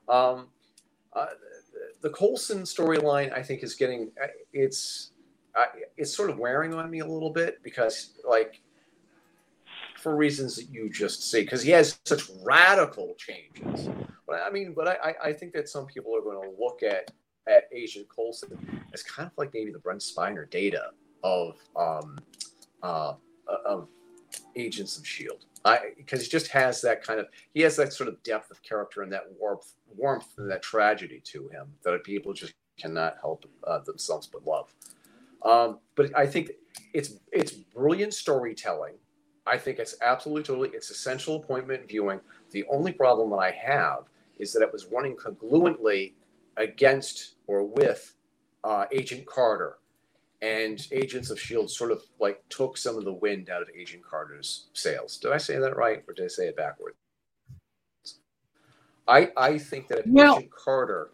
The Coulson storyline, I think, is getting it's sort of wearing on me a little bit because, like, for reasons that you just see, because he has such radical changes. But I think that some people are going to look at Agent Coulson as kind of like maybe the Brent Spiner Data of Agents of S.H.I.E.L.D. Because he just has that he has that sort of depth of character and that warmth and that tragedy to him that people just cannot help themselves but love. But I think it's brilliant storytelling. I think it's it's essential appointment viewing. The only problem that I have is that it was running congruently against or with Agent Carter. And Agents of S.H.I.E.L.D. sort of like took some of the wind out of Agent Carter's sails. Did I say that right, or did I say it backwards? I think that Agent Carter,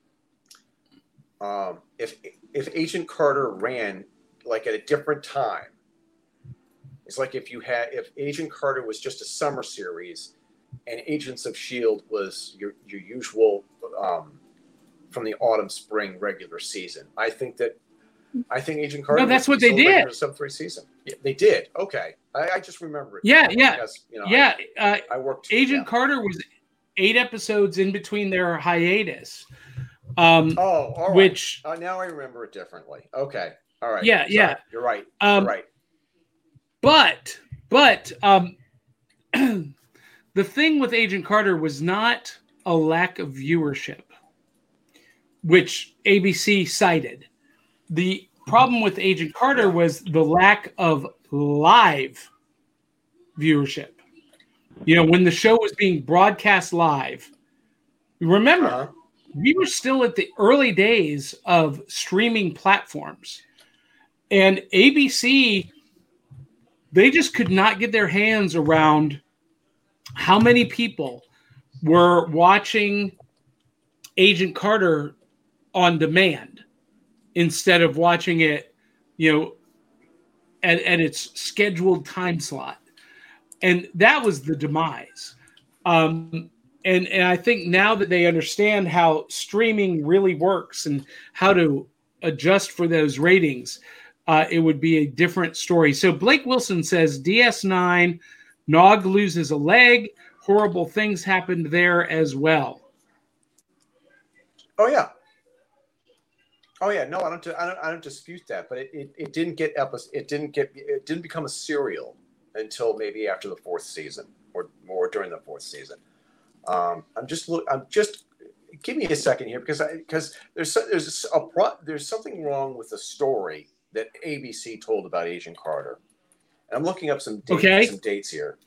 if Agent Carter ran like at a different time, it's like if Agent Carter was just a summer series, and Agents of S.H.I.E.L.D. was your usual from the autumn spring regular season. I think Agent Carter. No, that's what they did. Sub 3 season. Yeah, they did. Okay, I just remember it. Yeah. Because, I worked. Agent Carter was 8 episodes in between their hiatus. All right. Which now I remember it differently. Okay, all right. Yeah, Sorry. yeah. You're right. You're right. But the thing with Agent Carter was not a lack of viewership, which ABC cited. The problem with Agent Carter was the lack of live viewership. When the show was being broadcast live, remember, we were still at the early days of streaming platforms. And ABC, they just could not get their hands around how many people were watching Agent Carter on demand instead of watching it, at its scheduled time slot. And that was the demise. And I think now that they understand how streaming really works and how to adjust for those ratings, it would be a different story. So Blake Wilson says DS9, Nog loses a leg. Horrible things happened there as well. Oh yeah. No, I don't dispute that. But it didn't didn't become a serial until maybe after the fourth season or more during the fourth season. Give me a second here because there's something wrong with the story that ABC told about Agent Carter. And I'm looking up some dates here.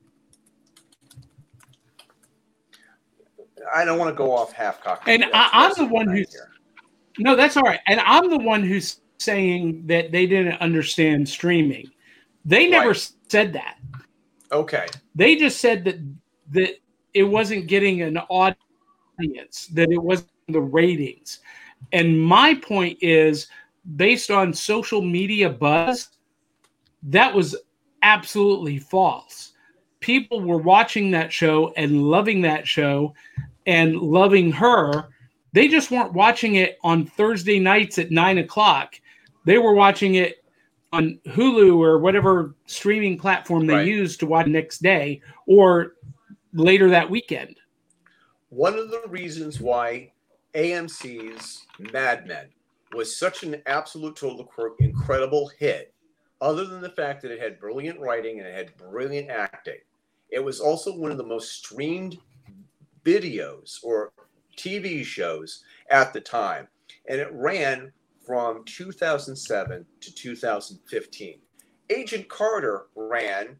I don't want to go off half-cocked. And I'm the one who's here. No, that's all right. And I'm the one who's saying that they didn't understand streaming. They never said that. Okay. They just said that it wasn't getting an audience, that it wasn't the ratings. And my point is, based on social media buzz, that was absolutely false. People were watching that show and loving that show and loving her. They just weren't watching it on Thursday nights at 9:00. They were watching it on Hulu or whatever streaming platform they used to watch the next day or later that weekend. One of the reasons why AMC's Mad Men was such an absolute total incredible hit, other than the fact that it had brilliant writing and it had brilliant acting, it was also one of the most streamed videos or TV shows at the time. And it ran from 2007 to 2015. Agent Carter ran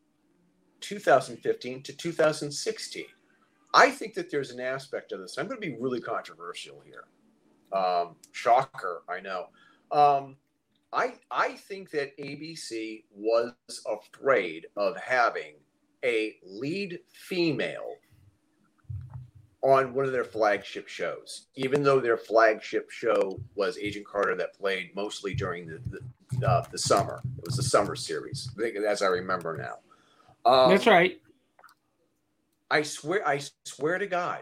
2015 to 2016. I think that there's an aspect of this. I'm going to be really controversial here. Shocker, I know. I think that ABC was afraid of having a lead female on one of their flagship shows, even though their flagship show was Agent Carter that played mostly during the summer. It was the summer series, as I remember now. That's right. I swear to God,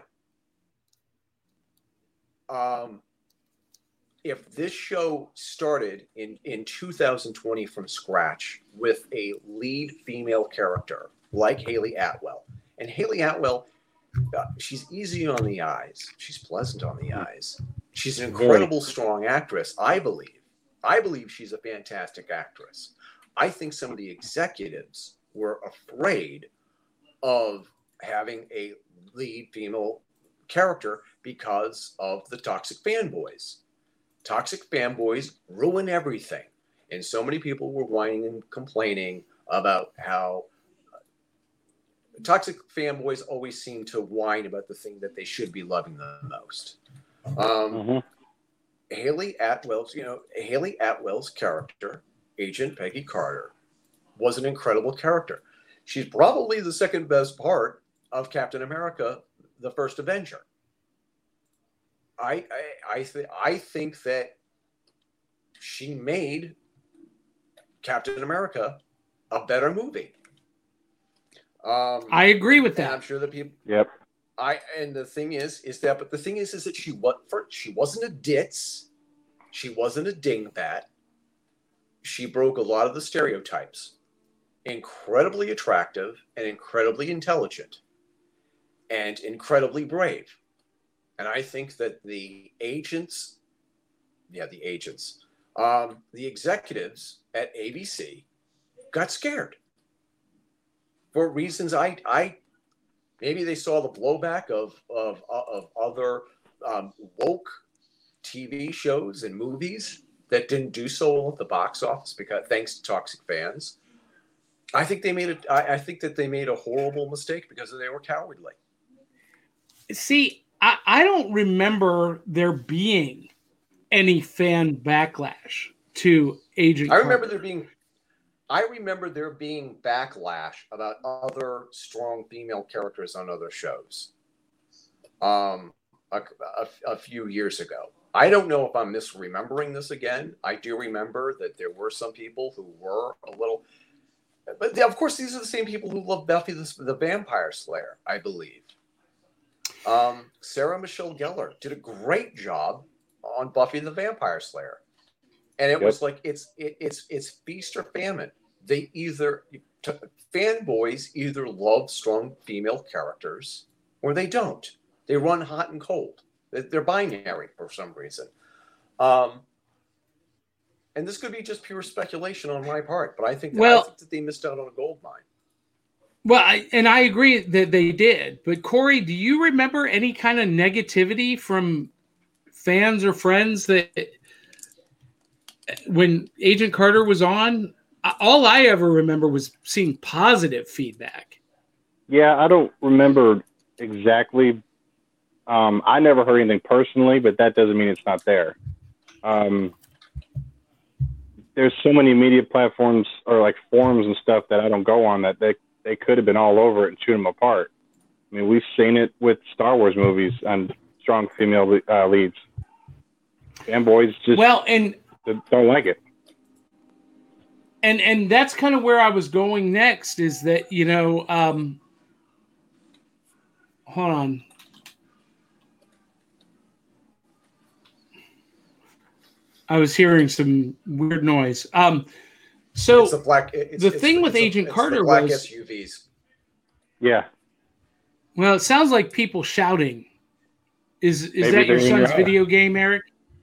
if this show started in 2020 from scratch with a lead female character like Haley Atwell, and Haley Atwell, she's easy on the eyes. She's pleasant on the eyes. She's an incredible, strong actress, I believe. I believe she's a fantastic actress. I think some of the executives were afraid of having a lead female character because of the toxic fanboys. Toxic fanboys ruin everything. And so many people were whining and complaining about how toxic fanboys always seem to whine about the thing that they should be loving the most. Haley Atwell's character, Agent Peggy Carter, was an incredible character. She's probably the second best part of Captain America, the First Avenger. I think that she made Captain America a better movie. I agree with that. I'm sure that people. Yep. And the thing is that she wasn't a ditz, she wasn't a dingbat. She broke a lot of the stereotypes. Incredibly attractive and incredibly intelligent and incredibly brave. And I think that the executives at ABC got scared for reasons I Maybe they saw the blowback of other woke TV shows and movies that didn't do so well at the box office because thanks to toxic fans. I think they made it. I think that they made a horrible mistake because they were cowardly. See, I don't remember there being any fan backlash to Agent I Carter. remember there being backlash about other strong female characters on other shows. A few years ago. I don't know if I'm misremembering this again. I do remember that there were some people who were a little, but of course these are the same people who love Buffy the Vampire Slayer, I believe. Sarah Michelle Gellar did a great job on Buffy the Vampire Slayer, and it was like it's feast or famine. They fanboys either love strong female characters or they don't. They run hot and cold. They're binary for some reason. And this could be just pure speculation on my part, but I think that they missed out on a gold mine. Well, I agree that they did. But Corey, do you remember any kind of negativity from fans or friends that when Agent Carter was on? All I ever remember was seeing positive feedback. Yeah, I don't remember exactly. I never heard anything personally, but that doesn't mean it's not there. There's so many media platforms or like forums and stuff that I don't go on that they could have been all over it and shoot them apart. I mean, we've seen it with Star Wars movies and strong female leads. Fanboys just don't like it. And that's kind of where I was going next is that, hold on. I was hearing some weird noise. So it's the thing with Agent Carter black was SUVs. Yeah. Well, it sounds like people shouting. Is that your son's video game, Eric?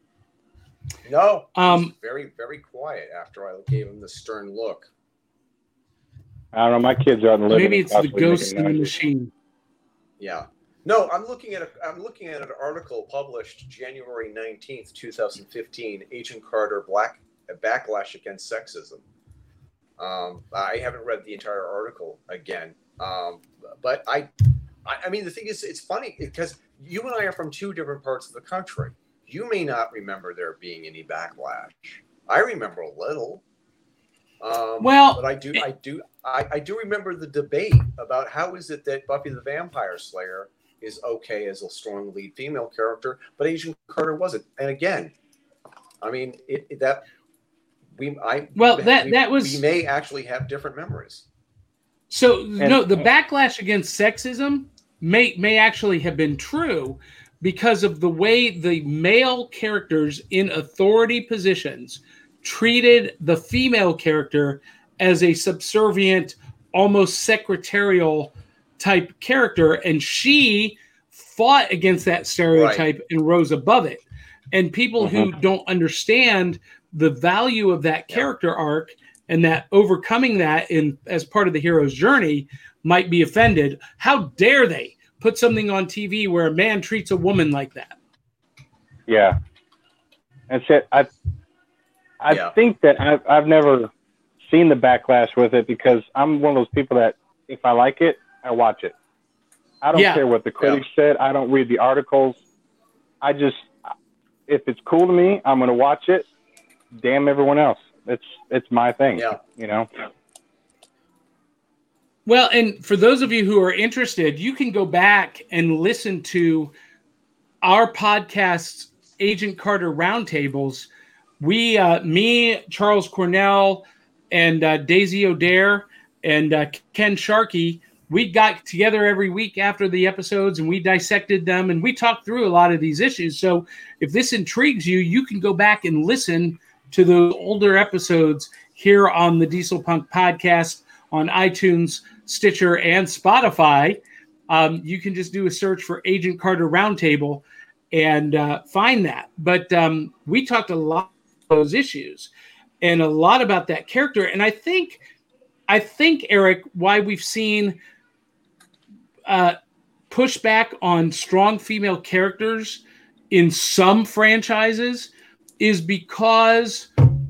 No. He's very, very quiet after I gave him the stern look. I don't know. My kids are out in the living room. Maybe it's the ghost in the machine. Yeah. No, I'm looking at an article published January 19th, 2015, Agent Carter Backlash Against Sexism. I haven't read the entire article again. But I mean, the thing is, it's funny because you and I are from two different parts of the country. You may not remember there being any backlash. I remember a little. But I do remember the debate about how is it that Buffy the Vampire Slayer is okay as a strong lead female character, but Agent Carter wasn't. And again, I mean, we may actually have different memories. So the backlash against sexism may actually have been true because of the way the male characters in authority positions treated the female character as a subservient, almost secretarial type character, and she fought against that stereotype and rose above it. And people who don't understand the value of that character arc and that overcoming that as part of the hero's journey might be offended. How dare they put something on TV where a man treats a woman like that? Yeah. That's it. I think that I've never seen the backlash with it because I'm one of those people that if I like it, I watch it. I don't care what the critics said. I don't read the articles. If it's cool to me, I'm going to watch it. Damn everyone else. It's my thing, Well, and for those of you who are interested, you can go back and listen to our podcast's Agent Carter Roundtables. We, me, Charles Cornell, and Daisy O'Dare, and Ken Sharkey, we got together every week after the episodes, and we dissected them, and we talked through a lot of these issues. So if this intrigues you, you can go back and listen to those older episodes here on the Diesel Punk podcast on iTunes, Stitcher, and Spotify. You can just do a search for Agent Carter Roundtable and find that. But we talked a lot about those issues and a lot about that character. And I think, Eric, why we've seen pushback on strong female characters in some franchises is because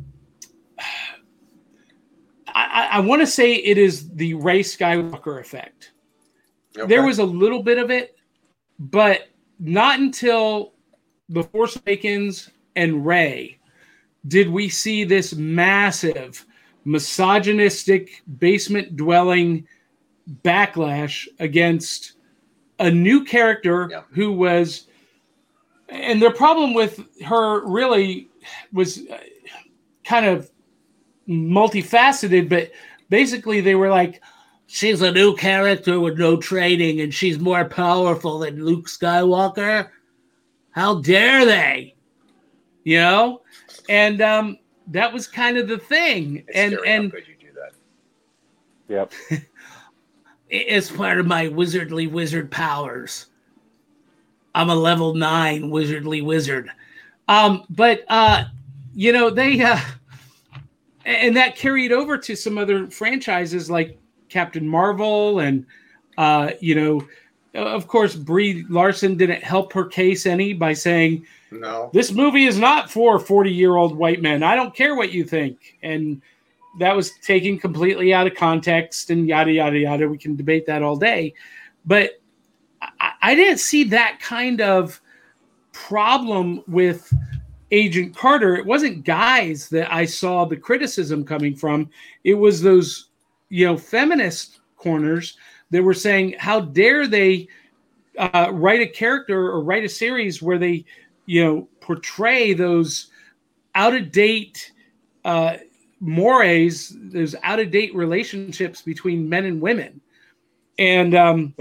I want to say it is the Rey Skywalker effect. Okay. There was a little bit of it, but not until The Force Awakens and Rey did we see this massive misogynistic basement-dwelling backlash against a new character who was, and their problem with her really was kind of multifaceted, but basically they were like, she's a new character with no training and she's more powerful than Luke Skywalker. How dare they? You know? And that was kind of the thing. It's scary how good you do that. Yep. It's part of my wizardly wizard powers. I'm a level 9 wizardly wizard. But you know, they and that carried over to some other franchises like Captain Marvel and you know, of course Brie Larson didn't help her case any by saying, no, this movie is not for 40-year-old white men. I don't care what you think. And that was taken completely out of context and yada, yada, yada. We can debate that all day. But I didn't see that kind of problem with Agent Carter. It wasn't guys that I saw the criticism coming from. It was those, you know, feminist corners that were saying, how dare they write a character or write a series where they, you know, portray those out-of-date mores, those out-of-date relationships between men and women. And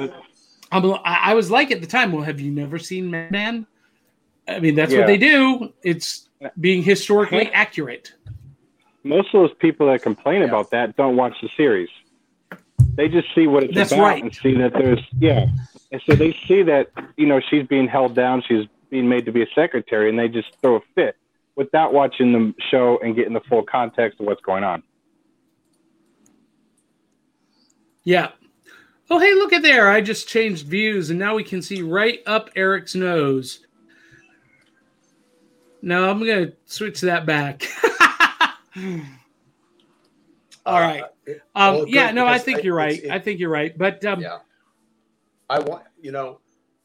I was like at the time, well, have you never seen Man? I mean, that's what they do. It's being historically accurate. Most of those people that complain about that don't watch the series. They just see what it's about and see that there's, and so they see that, you know, she's being held down, she's being made to be a secretary, and they just throw a fit without watching the show and getting the full context of what's going on. Yeah. Oh, hey, look at there. I just changed views, and now we can see right up Eric's nose. No, I'm going to switch that back. All right. I think you're right. I think you're right. But I want, you know,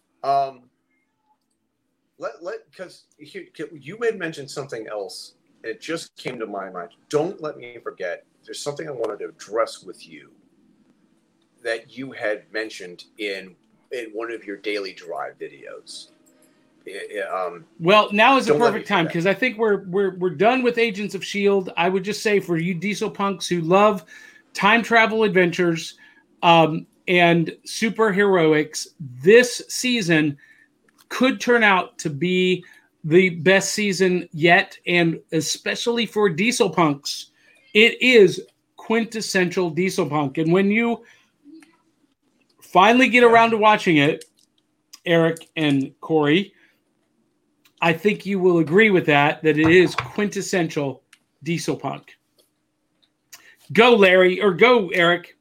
because you had mentioned something else. It just came to my mind. Don't let me forget. There's something I wanted to address with you that you had mentioned in one of your daily drive videos. Well, now is the perfect time because I think we're done with Agents of S.H.I.E.L.D. I would just say for you diesel punks who love time travel adventures and superheroics, this season could turn out to be the best season yet, and especially for diesel punks, it is quintessential diesel punk. And when you finally get around to watching it, Eric and Corey, I think you will agree with that it is quintessential diesel punk. Go, Larry, or go, Eric.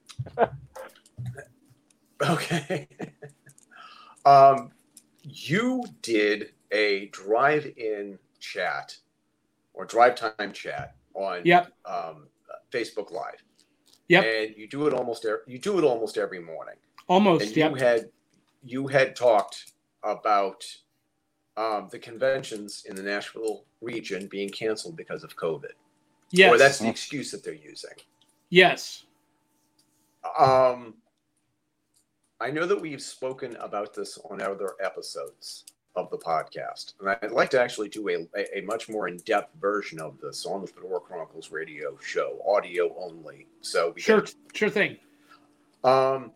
Okay. You did a drive-in chat or drive time chat on Facebook Live. Yep. And you do it almost every morning. Almost. And you had talked about the conventions in the Nashville region being canceled because of COVID. Yes. Or that's the excuse that they're using. Yes. I know that we've spoken about this on other episodes of the podcast, and I'd like to actually do a much more in-depth version of this on the Fedora Chronicles radio show, audio only. So sure thing. One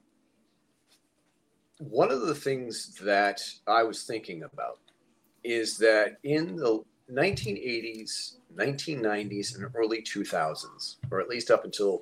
of the things that I was thinking about is that in the 1980s, 1990s, and early 2000s, or at least up until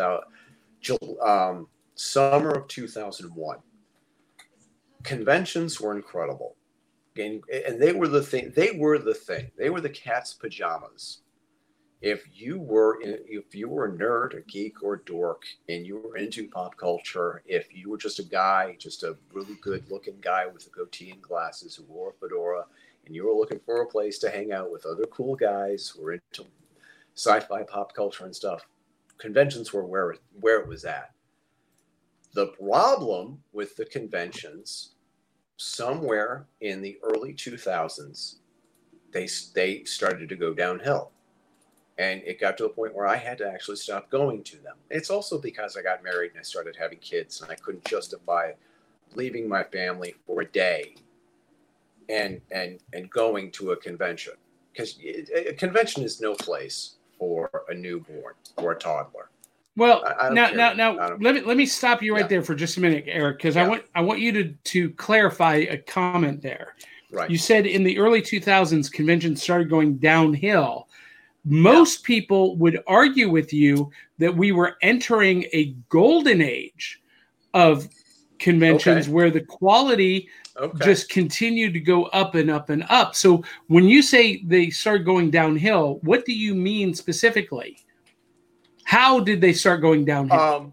summer of 2001, conventions were incredible. And they were the thing. They were the cat's pajamas if you were a nerd, a geek, or a dork, and you were into pop culture, if you were just a guy, just a really good-looking guy with a goatee and glasses who wore a fedora, and you were looking for a place to hang out with other cool guys who were into sci-fi, pop culture, and stuff, conventions were where it was at. The problem with the conventions, somewhere in the early 2000s, they started to go downhill. And it got to the point where I had to actually stop going to them. It's also because I got married and I started having kids, and I couldn't justify leaving my family for a day and going to a convention, because a convention is no place for a newborn or a toddler. Well, now let me stop you right there for just a minute, Eric, because I want you to clarify a comment there. Right. You said in the early 2000s, conventions started going downhill. Most people would argue with you that we were entering a golden age of conventions where the quality just continued to go up and up and up. So when you say they started going downhill, what do you mean specifically? How did they start going downhill?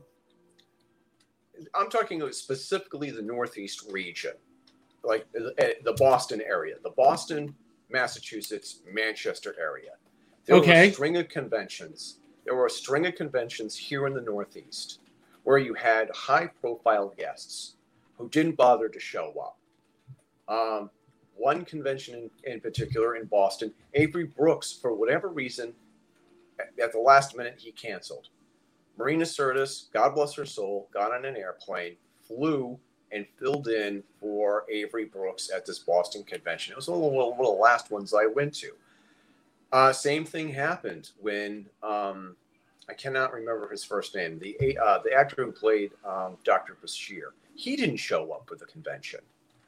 I'm talking specifically the Northeast region, like the Boston area, the Boston, Massachusetts, Manchester area. There were a string of conventions. There were a string of conventions here in the Northeast where you had high-profile guests who didn't bother to show up. One convention in particular in Boston, Avery Brooks, for whatever reason, at the last minute, he canceled. Marina Sirtis, God bless her soul, got on an airplane, flew, and filled in for Avery Brooks at this Boston convention. It was one of the last ones I went to. Same thing happened when I cannot remember his first name. The actor who played Dr. Bashir, he didn't show up for the convention.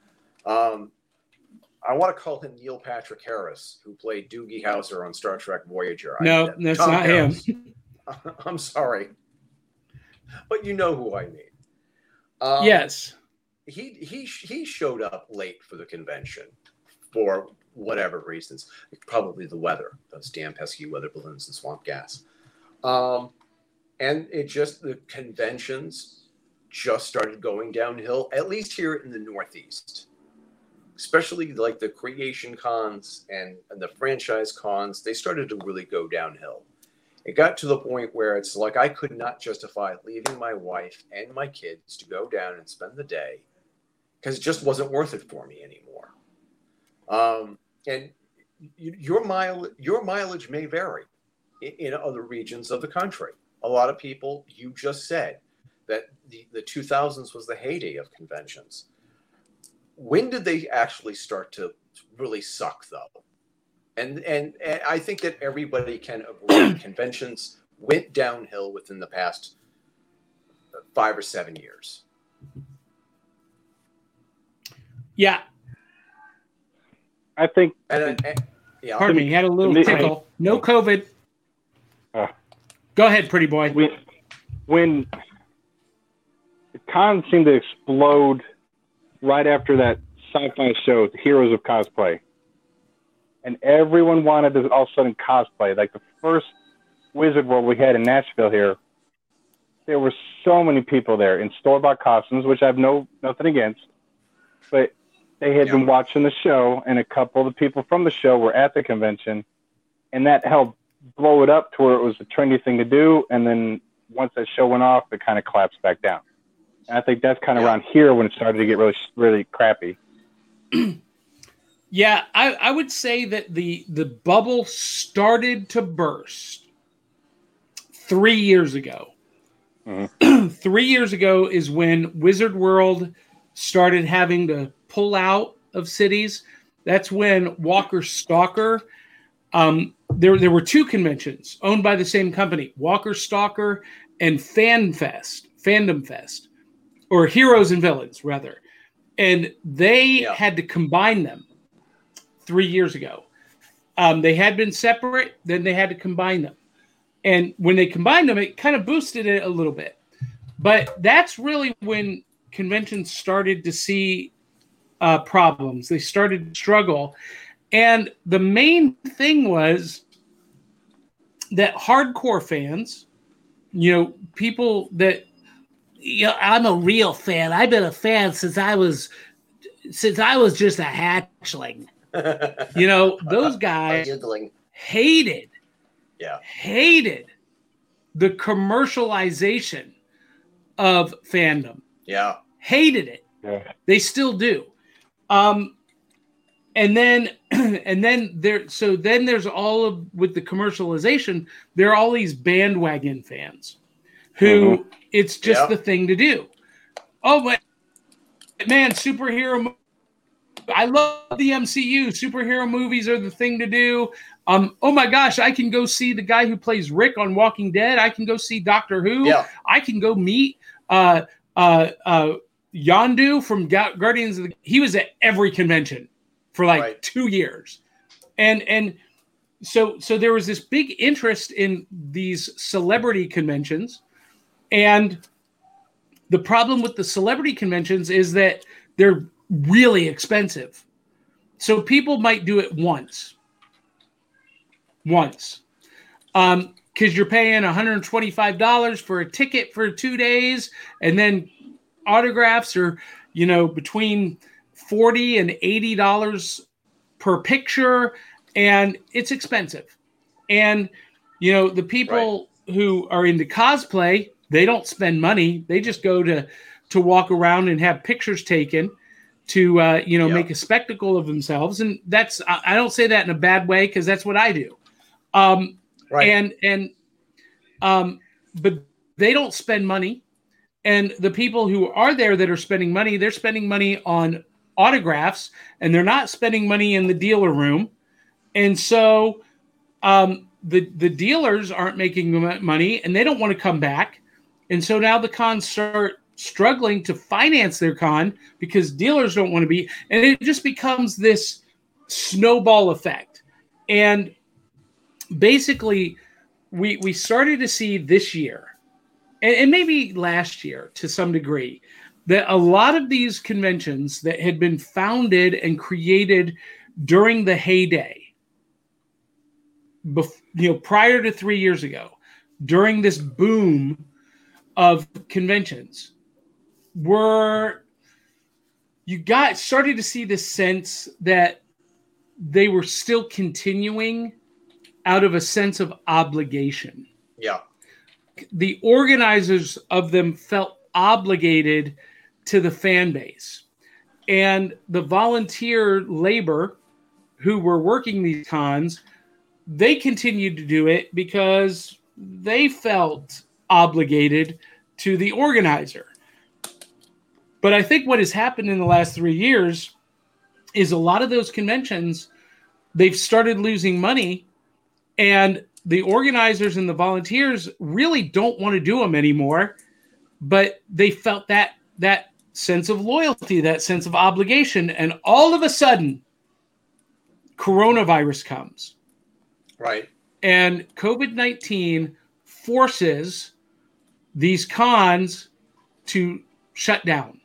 I want to call him Neil Patrick Harris, who played Doogie Howser on Star Trek Voyager. No, that's not Harris. Him. I'm sorry, but you know who I mean. Yes, he showed up late for the convention for whatever reasons, probably the weather, those damn pesky weather balloons and swamp gas. And the conventions just started going downhill, at least here in the Northeast, especially like the creation cons and the franchise cons. They started to really go downhill. It got to the point where it's like I could not justify leaving my wife and my kids to go down and spend the day because it just wasn't worth it for me anymore. And your mileage may vary in other regions of the country. A lot of people, you just said that the 2000s was the heyday of conventions. When did they actually start to really suck, though? And I think that everybody can agree conventions went downhill within the past 5 or 7 years. Yeah. I think. Pardon me, he had a little tickle. No COVID. Go ahead, pretty boy. When the cons seemed to explode right after that sci-fi show, Heroes of Cosplay, and everyone wanted to all of a sudden cosplay. Like the first Wizard World we had in Nashville here, there were so many people there in store-bought costumes, which I have nothing against, but they had been watching the show, and a couple of the people from the show were at the convention, and that helped blow it up to where it was a trendy thing to do. And then once that show went off, it kind of collapsed back down. And I think that's kind of around here when it started to get really, really crappy. Yeah, I would say that the bubble started to burst 3 years ago. Mm-hmm. 3 years ago is when Wizard World started having to pull out of cities. That's when Walker Stalker, there were two conventions owned by the same company, Walker Stalker and Fandom Fest, or Heroes and Villains, rather. And they had to combine them 3 years ago. They had been separate, then they had to combine them. And when they combined them, it kind of boosted it a little bit. But that's really when conventions started to see problems. They started to struggle. And the main thing was that hardcore fans, people that, I'm a real fan. I've been a fan since I was just a hatchling. Those guys hated the commercialization of fandom. Yeah. Hated it. Yeah. They still do. And then there's all of, with the commercialization, there are all these bandwagon fans who it's just the thing to do. Oh, but man, superhero, I love the MCU. Superhero movies are the thing to do. Oh my gosh, I can go see the guy who plays Rick on Walking Dead. I can go see Doctor Who. Yeah. I can go meet Yondu from Guardians of the. He was at every convention for like 2 years, and so there was this big interest in these celebrity conventions, and the problem with the celebrity conventions is that they're really expensive. So people might do it once, because you're paying $125 for a ticket for 2 days, and then autographs are, between $40 and $80 per picture, and it's expensive. And the people who are into cosplay, they don't spend money. They just go to walk around and have pictures taken to make a spectacle of themselves. And that's, I don't say that in a bad way, because that's what I do. But they don't spend money. And the people who are there that are spending money, they're spending money on autographs, and they're not spending money in the dealer room. And so the dealers aren't making money, and they don't want to come back. And so now the cons start struggling to finance their con because dealers don't want to be, and it just becomes this snowball effect. And basically we started to see this year, and maybe last year to some degree, that a lot of these conventions that had been founded and created during the heyday, prior to 3 years ago, during this boom of conventions, started to see this sense that they were still continuing out of a sense of obligation. Yeah. The organizers of them felt obligated to the fan base, and the volunteer labor who were working these cons, they continued to do it because they felt obligated to the organizer. But I think what has happened in the last 3 years is a lot of those conventions, they've started losing money, and the organizers and the volunteers really don't want to do them anymore, but they felt that sense of loyalty, that sense of obligation, and all of a sudden, coronavirus comes. Right. And COVID-19 forces these cons to shut down.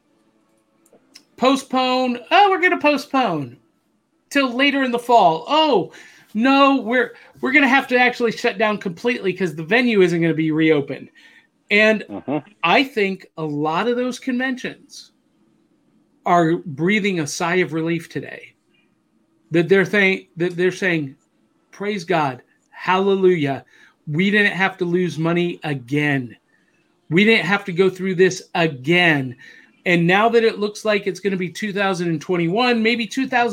Postpone. Oh, we're going to postpone till later in the fall. Oh, no, we're going to have to actually shut down completely because the venue isn't going to be reopened. And I think a lot of those conventions are breathing a sigh of relief today. That they're saying, praise God, hallelujah. We didn't have to lose money again. We didn't have to go through this again. And now that it looks like it's going to be 2021, maybe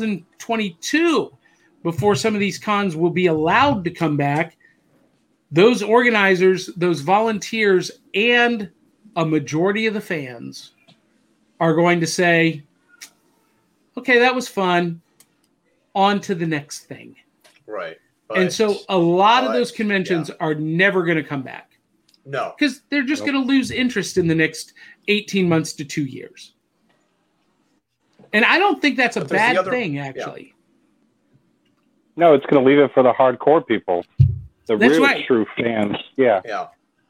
2022, before some of these cons will be allowed to come back, those organizers, those volunteers, and a majority of the fans are going to say, okay, that was fun. On to the next thing. Right. And so a lot of those conventions are never going to come back. No. Because they're just going to lose interest in the next 18 months to 2 years. And I don't think that's a bad thing, actually. No, it's going to leave it for the hardcore people. The real true fans. Yeah. Yeah.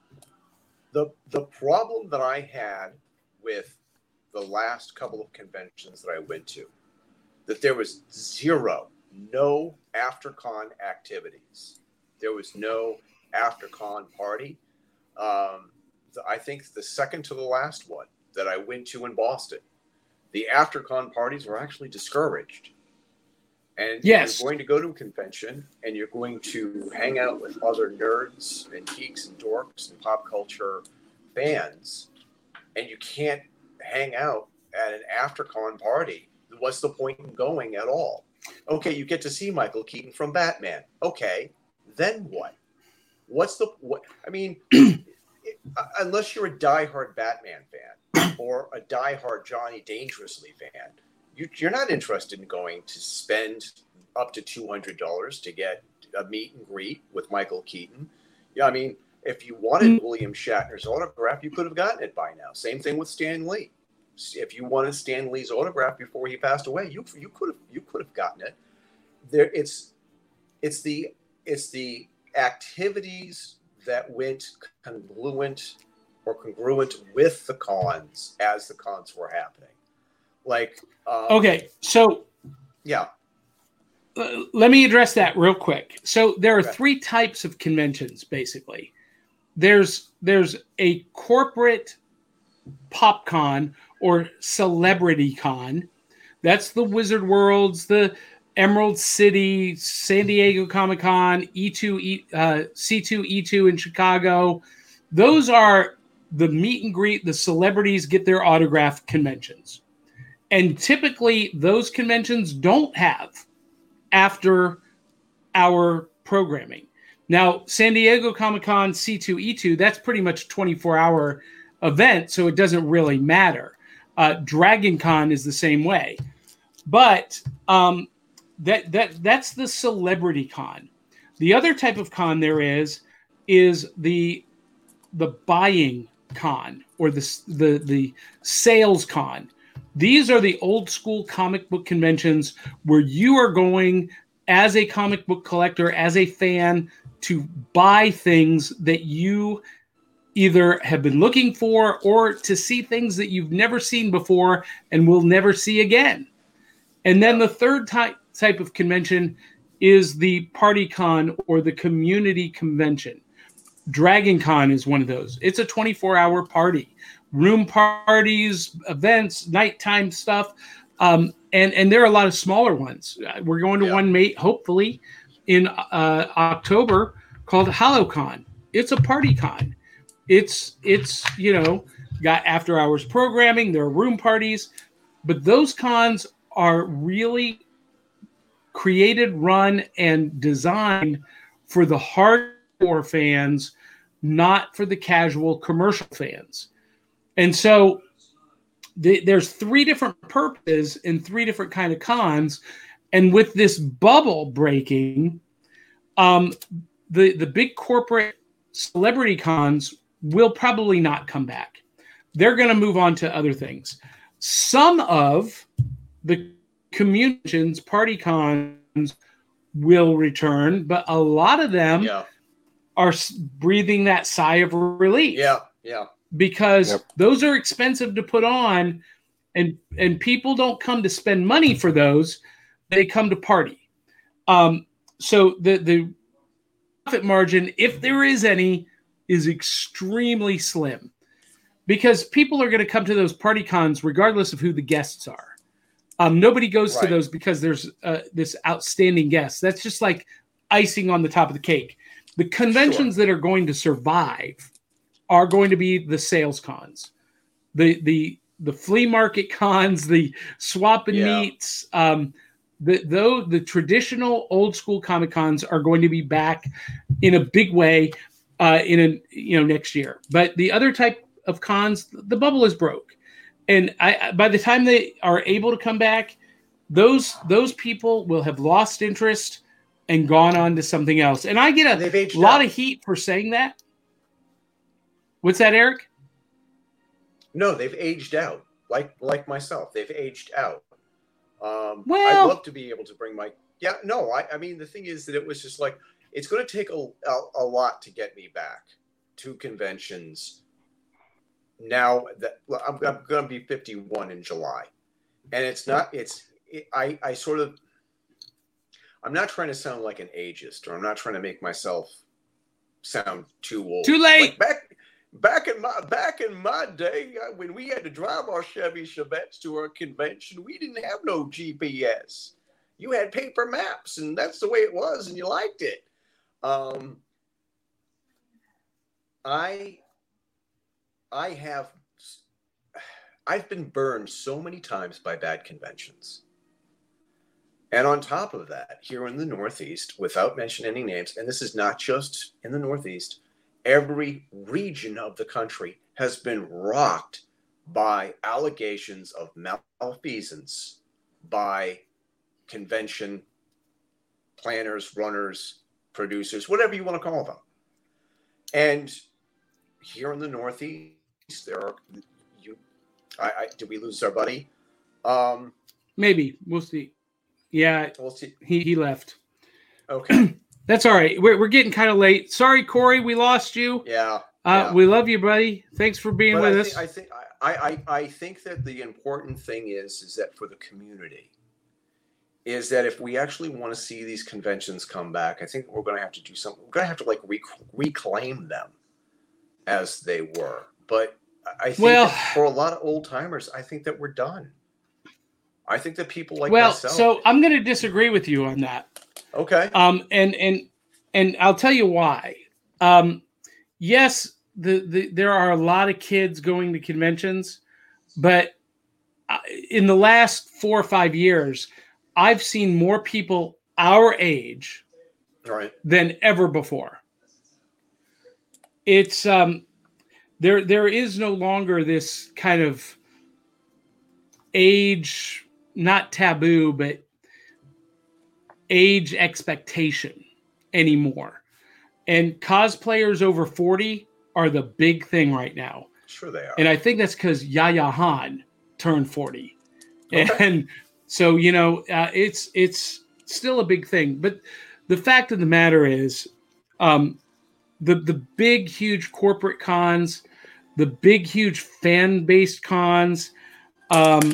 The problem that I had with the last couple of conventions that I went to, that there was no after-con activities. There was no after-con party. I think the second to the last one that I went to in Boston, the after-con parties were actually discouraged. And Yes. you're going to go to a convention and you're going to hang out with other nerds and geeks and dorks and pop culture fans, and you can't hang out at an after-con party. What's the point in going at all? Okay, you get to see Michael Keaton from Batman. Okay, then what? I mean, unless you're a diehard Batman fan or a diehard Johnny Dangerously fan, you're not interested in going to spend up to $200 to get a meet and greet with Michael Keaton. Yeah, I mean, if you wanted William Shatner's autograph, you could have gotten it by now. Same thing with Stan Lee. If you wanted Stan Lee's autograph before he passed away, you could have gotten it. It's the activities that went congruent with the cons as the cons were happening. Like okay, so yeah. Let me address that real quick. So there are three types of conventions, basically. There's a corporate pop con or celebrity con. That's the Wizard Worlds, the Emerald City, San Diego Comic-Con, C2, E2 in Chicago. Those are the meet and greet, the celebrities get their autograph conventions. And typically those conventions don't have after-hour programming. Now, San Diego Comic-Con, C2, E2, that's pretty much a 24-hour event, so it doesn't really matter. Dragon Con is the same way. But that's the celebrity con. The other type of con there is the buying con or the sales con. These are the old school comic book conventions where you are going as a comic book collector, as a fan, to buy things that you either have been looking for or to see things that you've never seen before and will never see again. And then the third type of convention is the party con or the community convention. Dragon Con is one of those. It's a 24-hour party. Room parties, events, nighttime stuff. And there are a lot of smaller ones. We're going to one, hopefully, in October called HoloCon. It's a party con. It's got after-hours programming. There are room parties. But those cons are really created, run, and designed for the hardcore fans, not for the casual commercial fans. And so there's three different purposes and three different kind of cons. And with this bubble breaking, the big corporate celebrity cons will probably not come back. They're going to move on to other things. Some of the communications party cons will return, but a lot of them are breathing that sigh of relief. Because those are expensive to put on, and people don't come to spend money for those; they come to party. So the profit margin, if there is any, is extremely slim, because people are going to come to those party cons regardless of who the guests are. Nobody goes to those because there's this outstanding guest. That's just like icing on the top of the cake. The conventions that are going to survive are going to be the sales cons, the flea market cons, the swap and meets. The traditional old school comic cons are going to be back in a big way next year. But the other type of cons, the bubble is broke. And by the time they are able to come back, those people will have lost interest and gone on to something else. And I get a lot of heat for saying that. What's that, Eric? No, they've aged out. Like myself, they've aged out. I'd love to be able to bring my I mean, the thing is that it was just like, it's going to take a lot to get me back to conventions. Now that I'm going to be 51 in July, and I'm not trying to sound like an ageist, or I'm not trying to make myself sound too old. Too late. Like back in my day, when we had to drive our Chevy Chevettes to our convention, we didn't have no GPS. You had paper maps, and that's the way it was, and you liked it. I've been burned so many times by bad conventions. And on top of that, here in the Northeast, without mentioning any names, and this is not just in the Northeast, every region of the country has been rocked by allegations of malfeasance by convention planners, runners, producers, whatever you want to call them. And here in the Northeast, did we lose our buddy? Maybe. We'll see. Yeah, We'll see. He left. Okay. That's all right. We're getting kind of late. Sorry, Corey, we lost you. Yeah. We love you, buddy. Thanks for being with us. I think that the important thing is that for the community, is that if we actually want to see these conventions come back, I think we're going to have to do something. We're going to have to like reclaim them as they were. But I think that for a lot of old timers, I think that we're done. I think that people like myself. So I'm going to disagree with you on that. Okay. And I'll tell you why. Yes, there are a lot of kids going to conventions, but in the last 4 or 5 years, I've seen more people our age than ever before. It's there is no longer this kind of age, not taboo, but age expectation anymore. And cosplayers over 40 are the big thing right now. Sure they are. And I think that's because Yaya Han turned 40. Okay. And so, it's still a big thing. But the fact of the matter is the big, huge corporate cons, the big, huge fan-based cons, I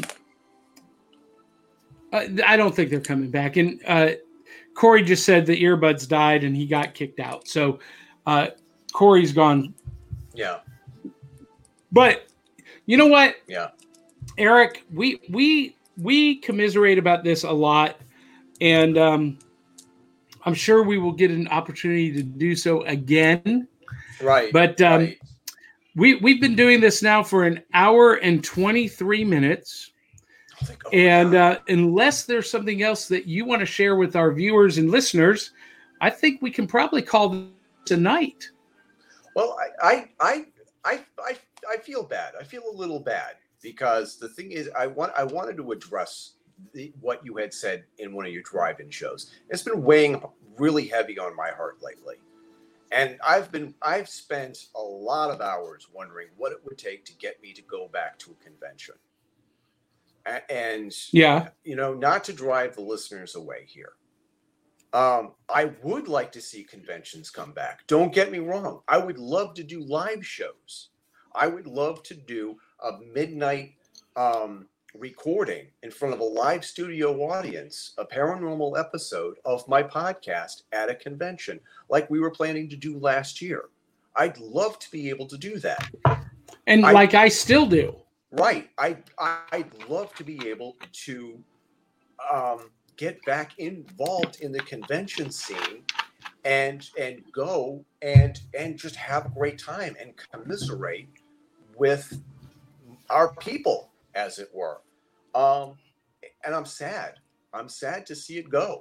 don't think they're coming back. And Corey just said the earbuds died and he got kicked out. So Corey's gone. Yeah. But you know what? Yeah. Eric, we commiserate about this a lot. And I'm sure we will get an opportunity to do so again. Right. But right. We've been doing this now for an hour and 23 minutes. And unless there's something else that you want to share with our viewers and listeners, I think we can probably call this a night. Well, I feel bad. I feel a little bad because the thing is, I wanted to address what you had said in one of your drive-in shows. It's been weighing really heavy on my heart lately, and I've spent a lot of hours wondering what it would take to get me to go back to a convention. And not to drive the listeners away here. I would like to see conventions come back. Don't get me wrong. I would love to do live shows. I would love to do a midnight recording in front of a live studio audience, a paranormal episode of my podcast at a convention, like we were planning to do last year. I'd love to be able to do that. And I still do. Right. I'd love to be able to get back involved in the convention scene and go and just have a great time and commiserate with our people, as it were. And I'm sad. I'm sad to see it go.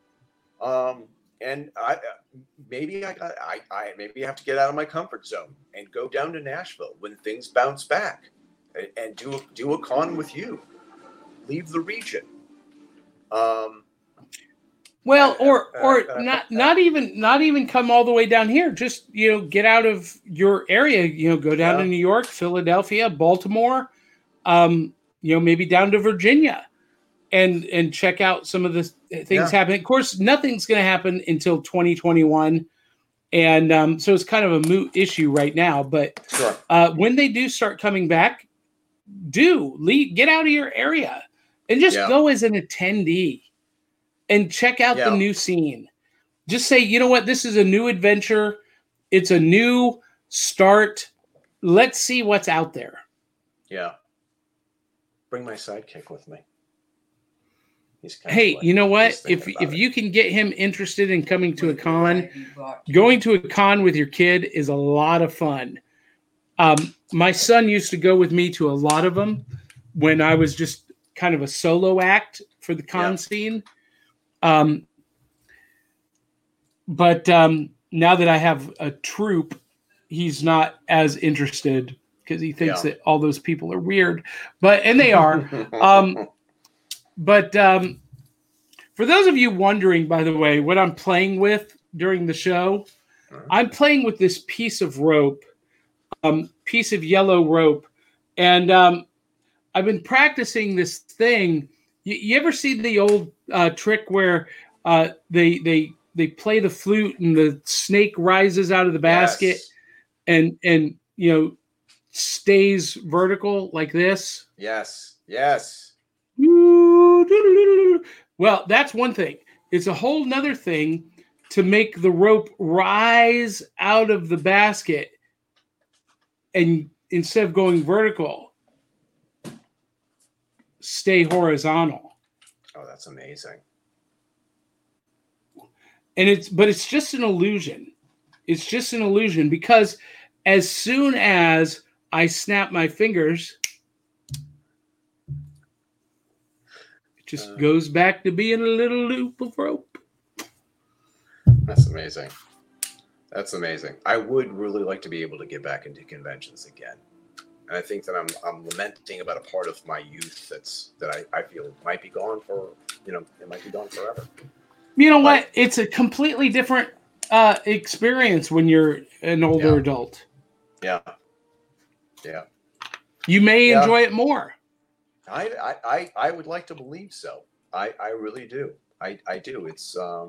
And I maybe have to get out of my comfort zone and go down to Nashville when things bounce back. And do a con with you. Leave the region. Or not even come all the way down here. Just get out of your area. Go down to New York, Philadelphia, Baltimore. Maybe down to Virginia, and check out some of the things happening. Of course, nothing's going to happen until 2021. And so it's kind of a moot issue right now. But when they do start coming back, get out of your area and just go as an attendee and check out the new scene. Just say, you know what, this is a new adventure. it's a new start. Let's see what's out there. Yeah. Bring my sidekick with me. Hey, you know what? If you can get him interested in coming to a con, going to a con with your kid is a lot of fun. My son used to go with me to a lot of them when I was just kind of a solo act for the con scene. But now that I have a troupe, he's not as interested because he thinks that all those people are weird. And they are. But for those of you wondering, by the way, what I'm playing with during the show, I'm playing with this piece of rope, piece of yellow rope. And I've been practicing this thing. You ever see the old trick where they play the flute and the snake rises out of the basket and stays vertical like this? Yes. Well, that's one thing. It's a whole nother thing to make the rope rise out of the basket, and instead of going vertical, stay horizontal. Oh, that's amazing. And it's just an illusion. It's just an illusion because as soon as I snap my fingers, just goes back to being a little loop of rope. That's amazing. That's amazing. I would really like to be able to get back into conventions again. And I think that I'm lamenting about a part of my youth that I feel might be gone for, it might be gone forever. You know what? It's a completely different experience when you're an older adult. Yeah. You may enjoy it more. I would like to believe so. I really do. I do. It's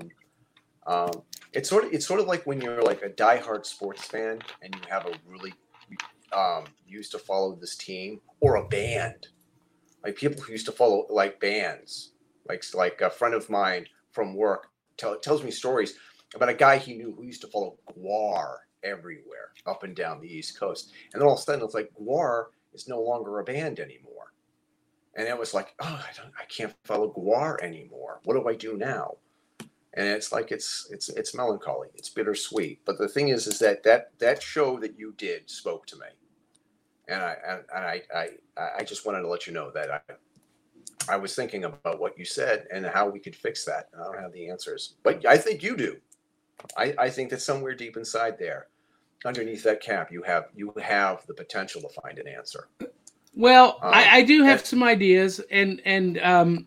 sort of like when you're like a diehard sports fan and you have a really used to follow this team or a band, like people who used to follow like bands, like a friend of mine from work tells me stories about a guy he knew who used to follow GWAR everywhere up and down the East Coast, and then all of a sudden it's like GWAR is no longer a band anymore. And it was like, I can't follow GWAR anymore. What do I do now? And it's like it's melancholy. It's bittersweet. But the thing is that show that you did spoke to me, and I just wanted to let you know that I was thinking about what you said and how we could fix that. And I don't have the answers, but I think you do. I think that somewhere deep inside there, underneath that cap, you have the potential to find an answer. Well, I do have some ideas, but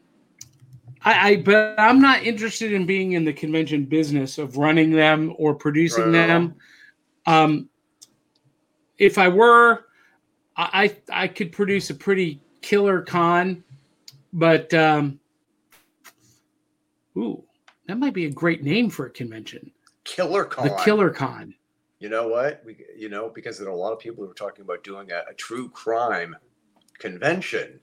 I'm not interested in being in the convention business of running them or producing them. If I were, I could produce a pretty killer con, but that might be a great name for a convention. Killer Con. The Killer Con. You know what? Because there are a lot of people who are talking about doing a true crime convention,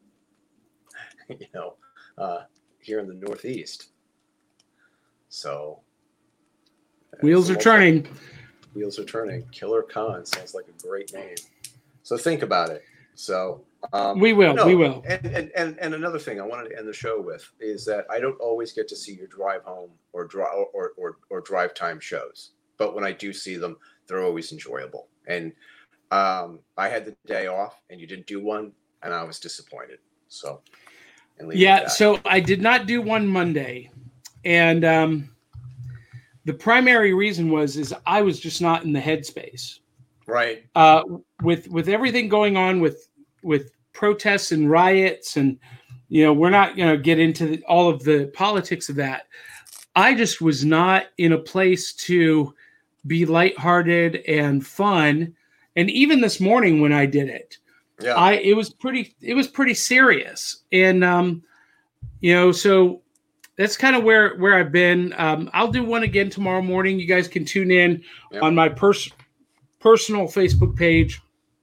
here in the Northeast. So wheels are turning. Wheels are turning. Killer Con sounds like a great name. So think about it. So we will. And another thing I wanted to end the show with is that I don't always get to see your drive home or drive time shows, but when I do see them, they're always enjoyable. And I had the day off, and you didn't do one, and I was disappointed. So so I did not do one Monday, and the primary reason is I was just not in the headspace. Right. With everything going on with protests and riots, and we're not going to get into all of the politics of that. I just was not in a place to be lighthearted and fun. And even this morning when I did it, it was pretty serious. And so that's kind of where I've been. I'll do one again tomorrow morning. You guys can tune in on my personal Facebook page.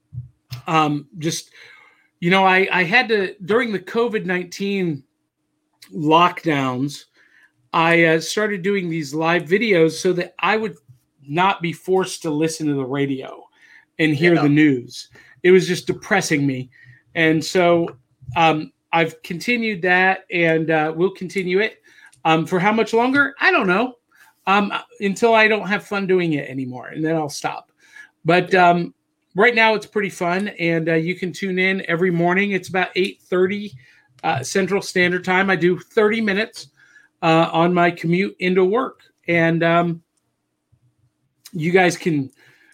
I had to, during the COVID-19 lockdowns, I started doing these live videos so that I would not be forced to listen to the radio and hear Yeah. the news. It was just depressing me. And so I've continued that, and we'll continue it. For how much longer? I don't know. Until I don't have fun doing it anymore, and then I'll stop. But right now it's pretty fun, and you can tune in every morning. It's about 8:30 Central Standard Time. I do 30 minutes on my commute into work, and you guys can,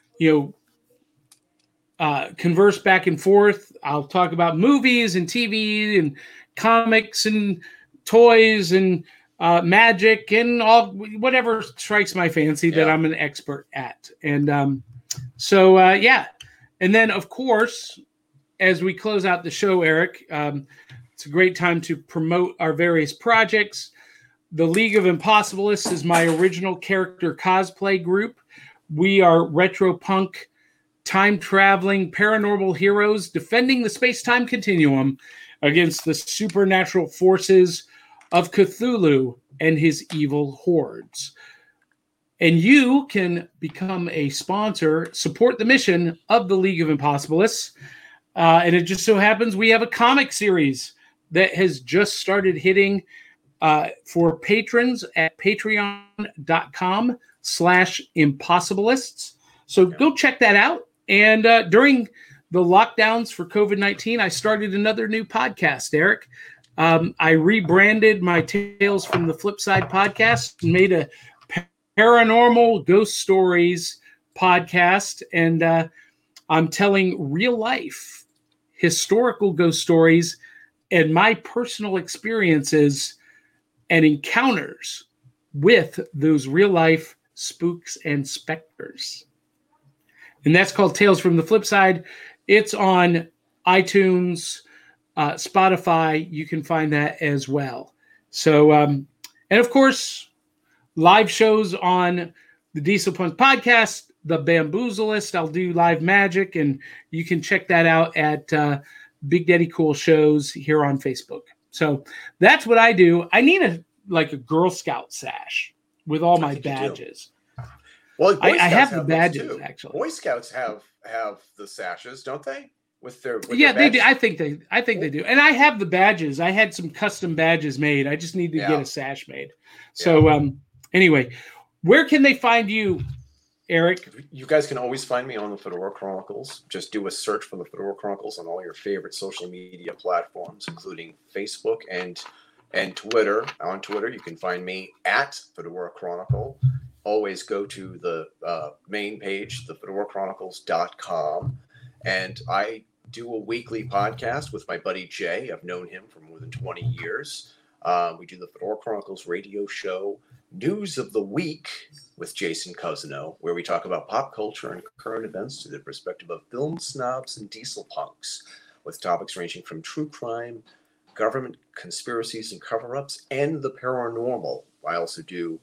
converse back and forth. I'll talk about movies and TV and comics and toys and magic and all whatever strikes my fancy that I'm an expert at. And so and then of course, as we close out the show, Eric, it's a great time to promote our various projects. The League of Impossibilists is my original character cosplay group. We are retro punk, time-traveling paranormal heroes defending the space-time continuum against the supernatural forces of Cthulhu and his evil hordes. And you can become a sponsor, support the mission of the League of Impossibilists. And it just so happens we have a comic series that has just started hitting for patrons at patreon.com/impossibilists. So go check that out. And during the lockdowns for COVID-19, I started another new podcast, Eric. I rebranded my Tales from the Flip Side podcast and made a paranormal ghost stories podcast. And I'm telling real life historical ghost stories and my personal experiences and encounters with those real life spooks and specters. And that's called Tales from the Flip Side. It's on iTunes, Spotify. You can find that as well. So, and of course, live shows on the Diesel Punk podcast, the Bamboozlist. I'll do live magic, and you can check that out at Big Daddy Cool Shows here on Facebook. So that's what I do. I need a Girl Scout sash with all my badges. Well, I have the badges too. actually. Boy Scouts have the sashes, don't they? With their they do. I think they do. And I have the badges. I had some custom badges made. I just need to get a sash made. So anyway, where can they find you, Eric? You guys can always find me on the Fedora Chronicles. Just do a search for the Fedora Chronicles on all your favorite social media platforms, including Facebook and Twitter. On Twitter, you can find me at Fedora Chronicle. Always go to the main page, thefedorachronicles.com. And I do a weekly podcast with my buddy Jay. I've known him for more than 20 years. We do the Fedora Chronicles radio show, News of the Week with Jason Cousineau, where we talk about pop culture and current events through the perspective of film snobs and diesel punks, with topics ranging from true crime, government conspiracies and cover-ups, and the paranormal. I also do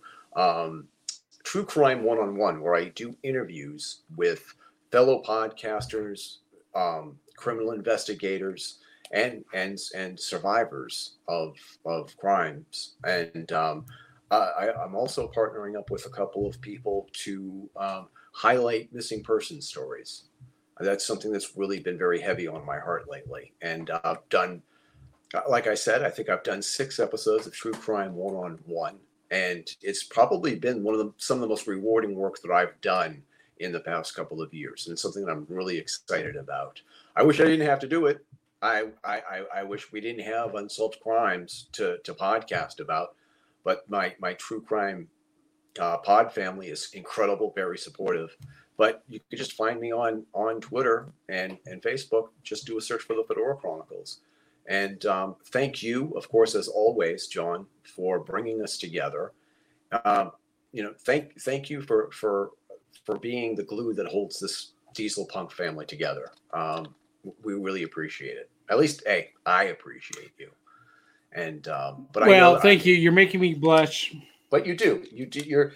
True Crime One-on-One, where I do interviews with fellow podcasters, criminal investigators, and survivors of crimes. And I'm also partnering up with a couple of people to highlight missing person stories. That's something that's really been very heavy on my heart lately. And I've done, like I said, I think I've done 6 episodes of True Crime One-on-One. And it's probably been some of the most rewarding work that I've done in the past couple of years. And it's something that I'm really excited about. I wish I didn't have to do it. I wish we didn't have unsolved crimes to podcast about. But my true crime pod family is incredible, very supportive. But you can just find me on Twitter and Facebook. Just do a search for the Fedora Chronicles. And thank you, of course, as always, John, for bringing us together. Thank you for being the glue that holds this diesel punk family together. We really appreciate it. At least, I appreciate you. And but thank you. You're making me blush. But you do. You're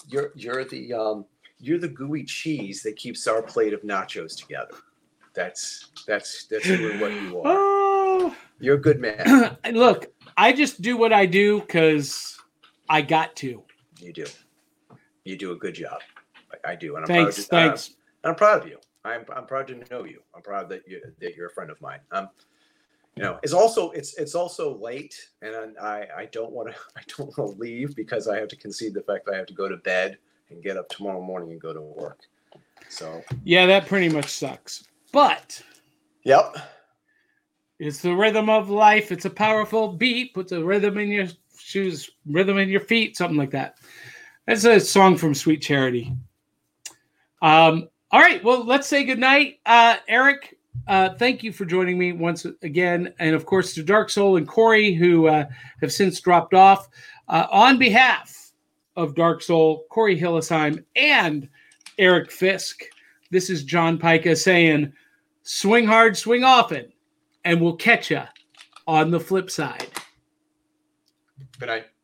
the gooey cheese that keeps our plate of nachos together. That's really what you are. Oh, you're a good man. Look, I just do what I do because I got to. You do. You do a good job. I do, and I'm Thanks. proud. I'm proud of you. I'm proud to know you. I'm proud that you're a friend of mine. It's also late, and I don't want to leave because I have to concede the fact that I have to go to bed and get up tomorrow morning and go to work. So yeah, that pretty much sucks. But yep, it's the rhythm of life. It's a powerful beat. Put the rhythm in your shoes, rhythm in your feet, something like that. That's a song from Sweet Charity. All right, well, let's say goodnight. Eric, thank you for joining me once again. And, of course, to Dark Soul and Corey, who have since dropped off. On behalf of Dark Soul, Corey Hillesheim, and Eric Fisk, this is John Pica saying, swing hard, swing often, and we'll catch you on the flip side. good night.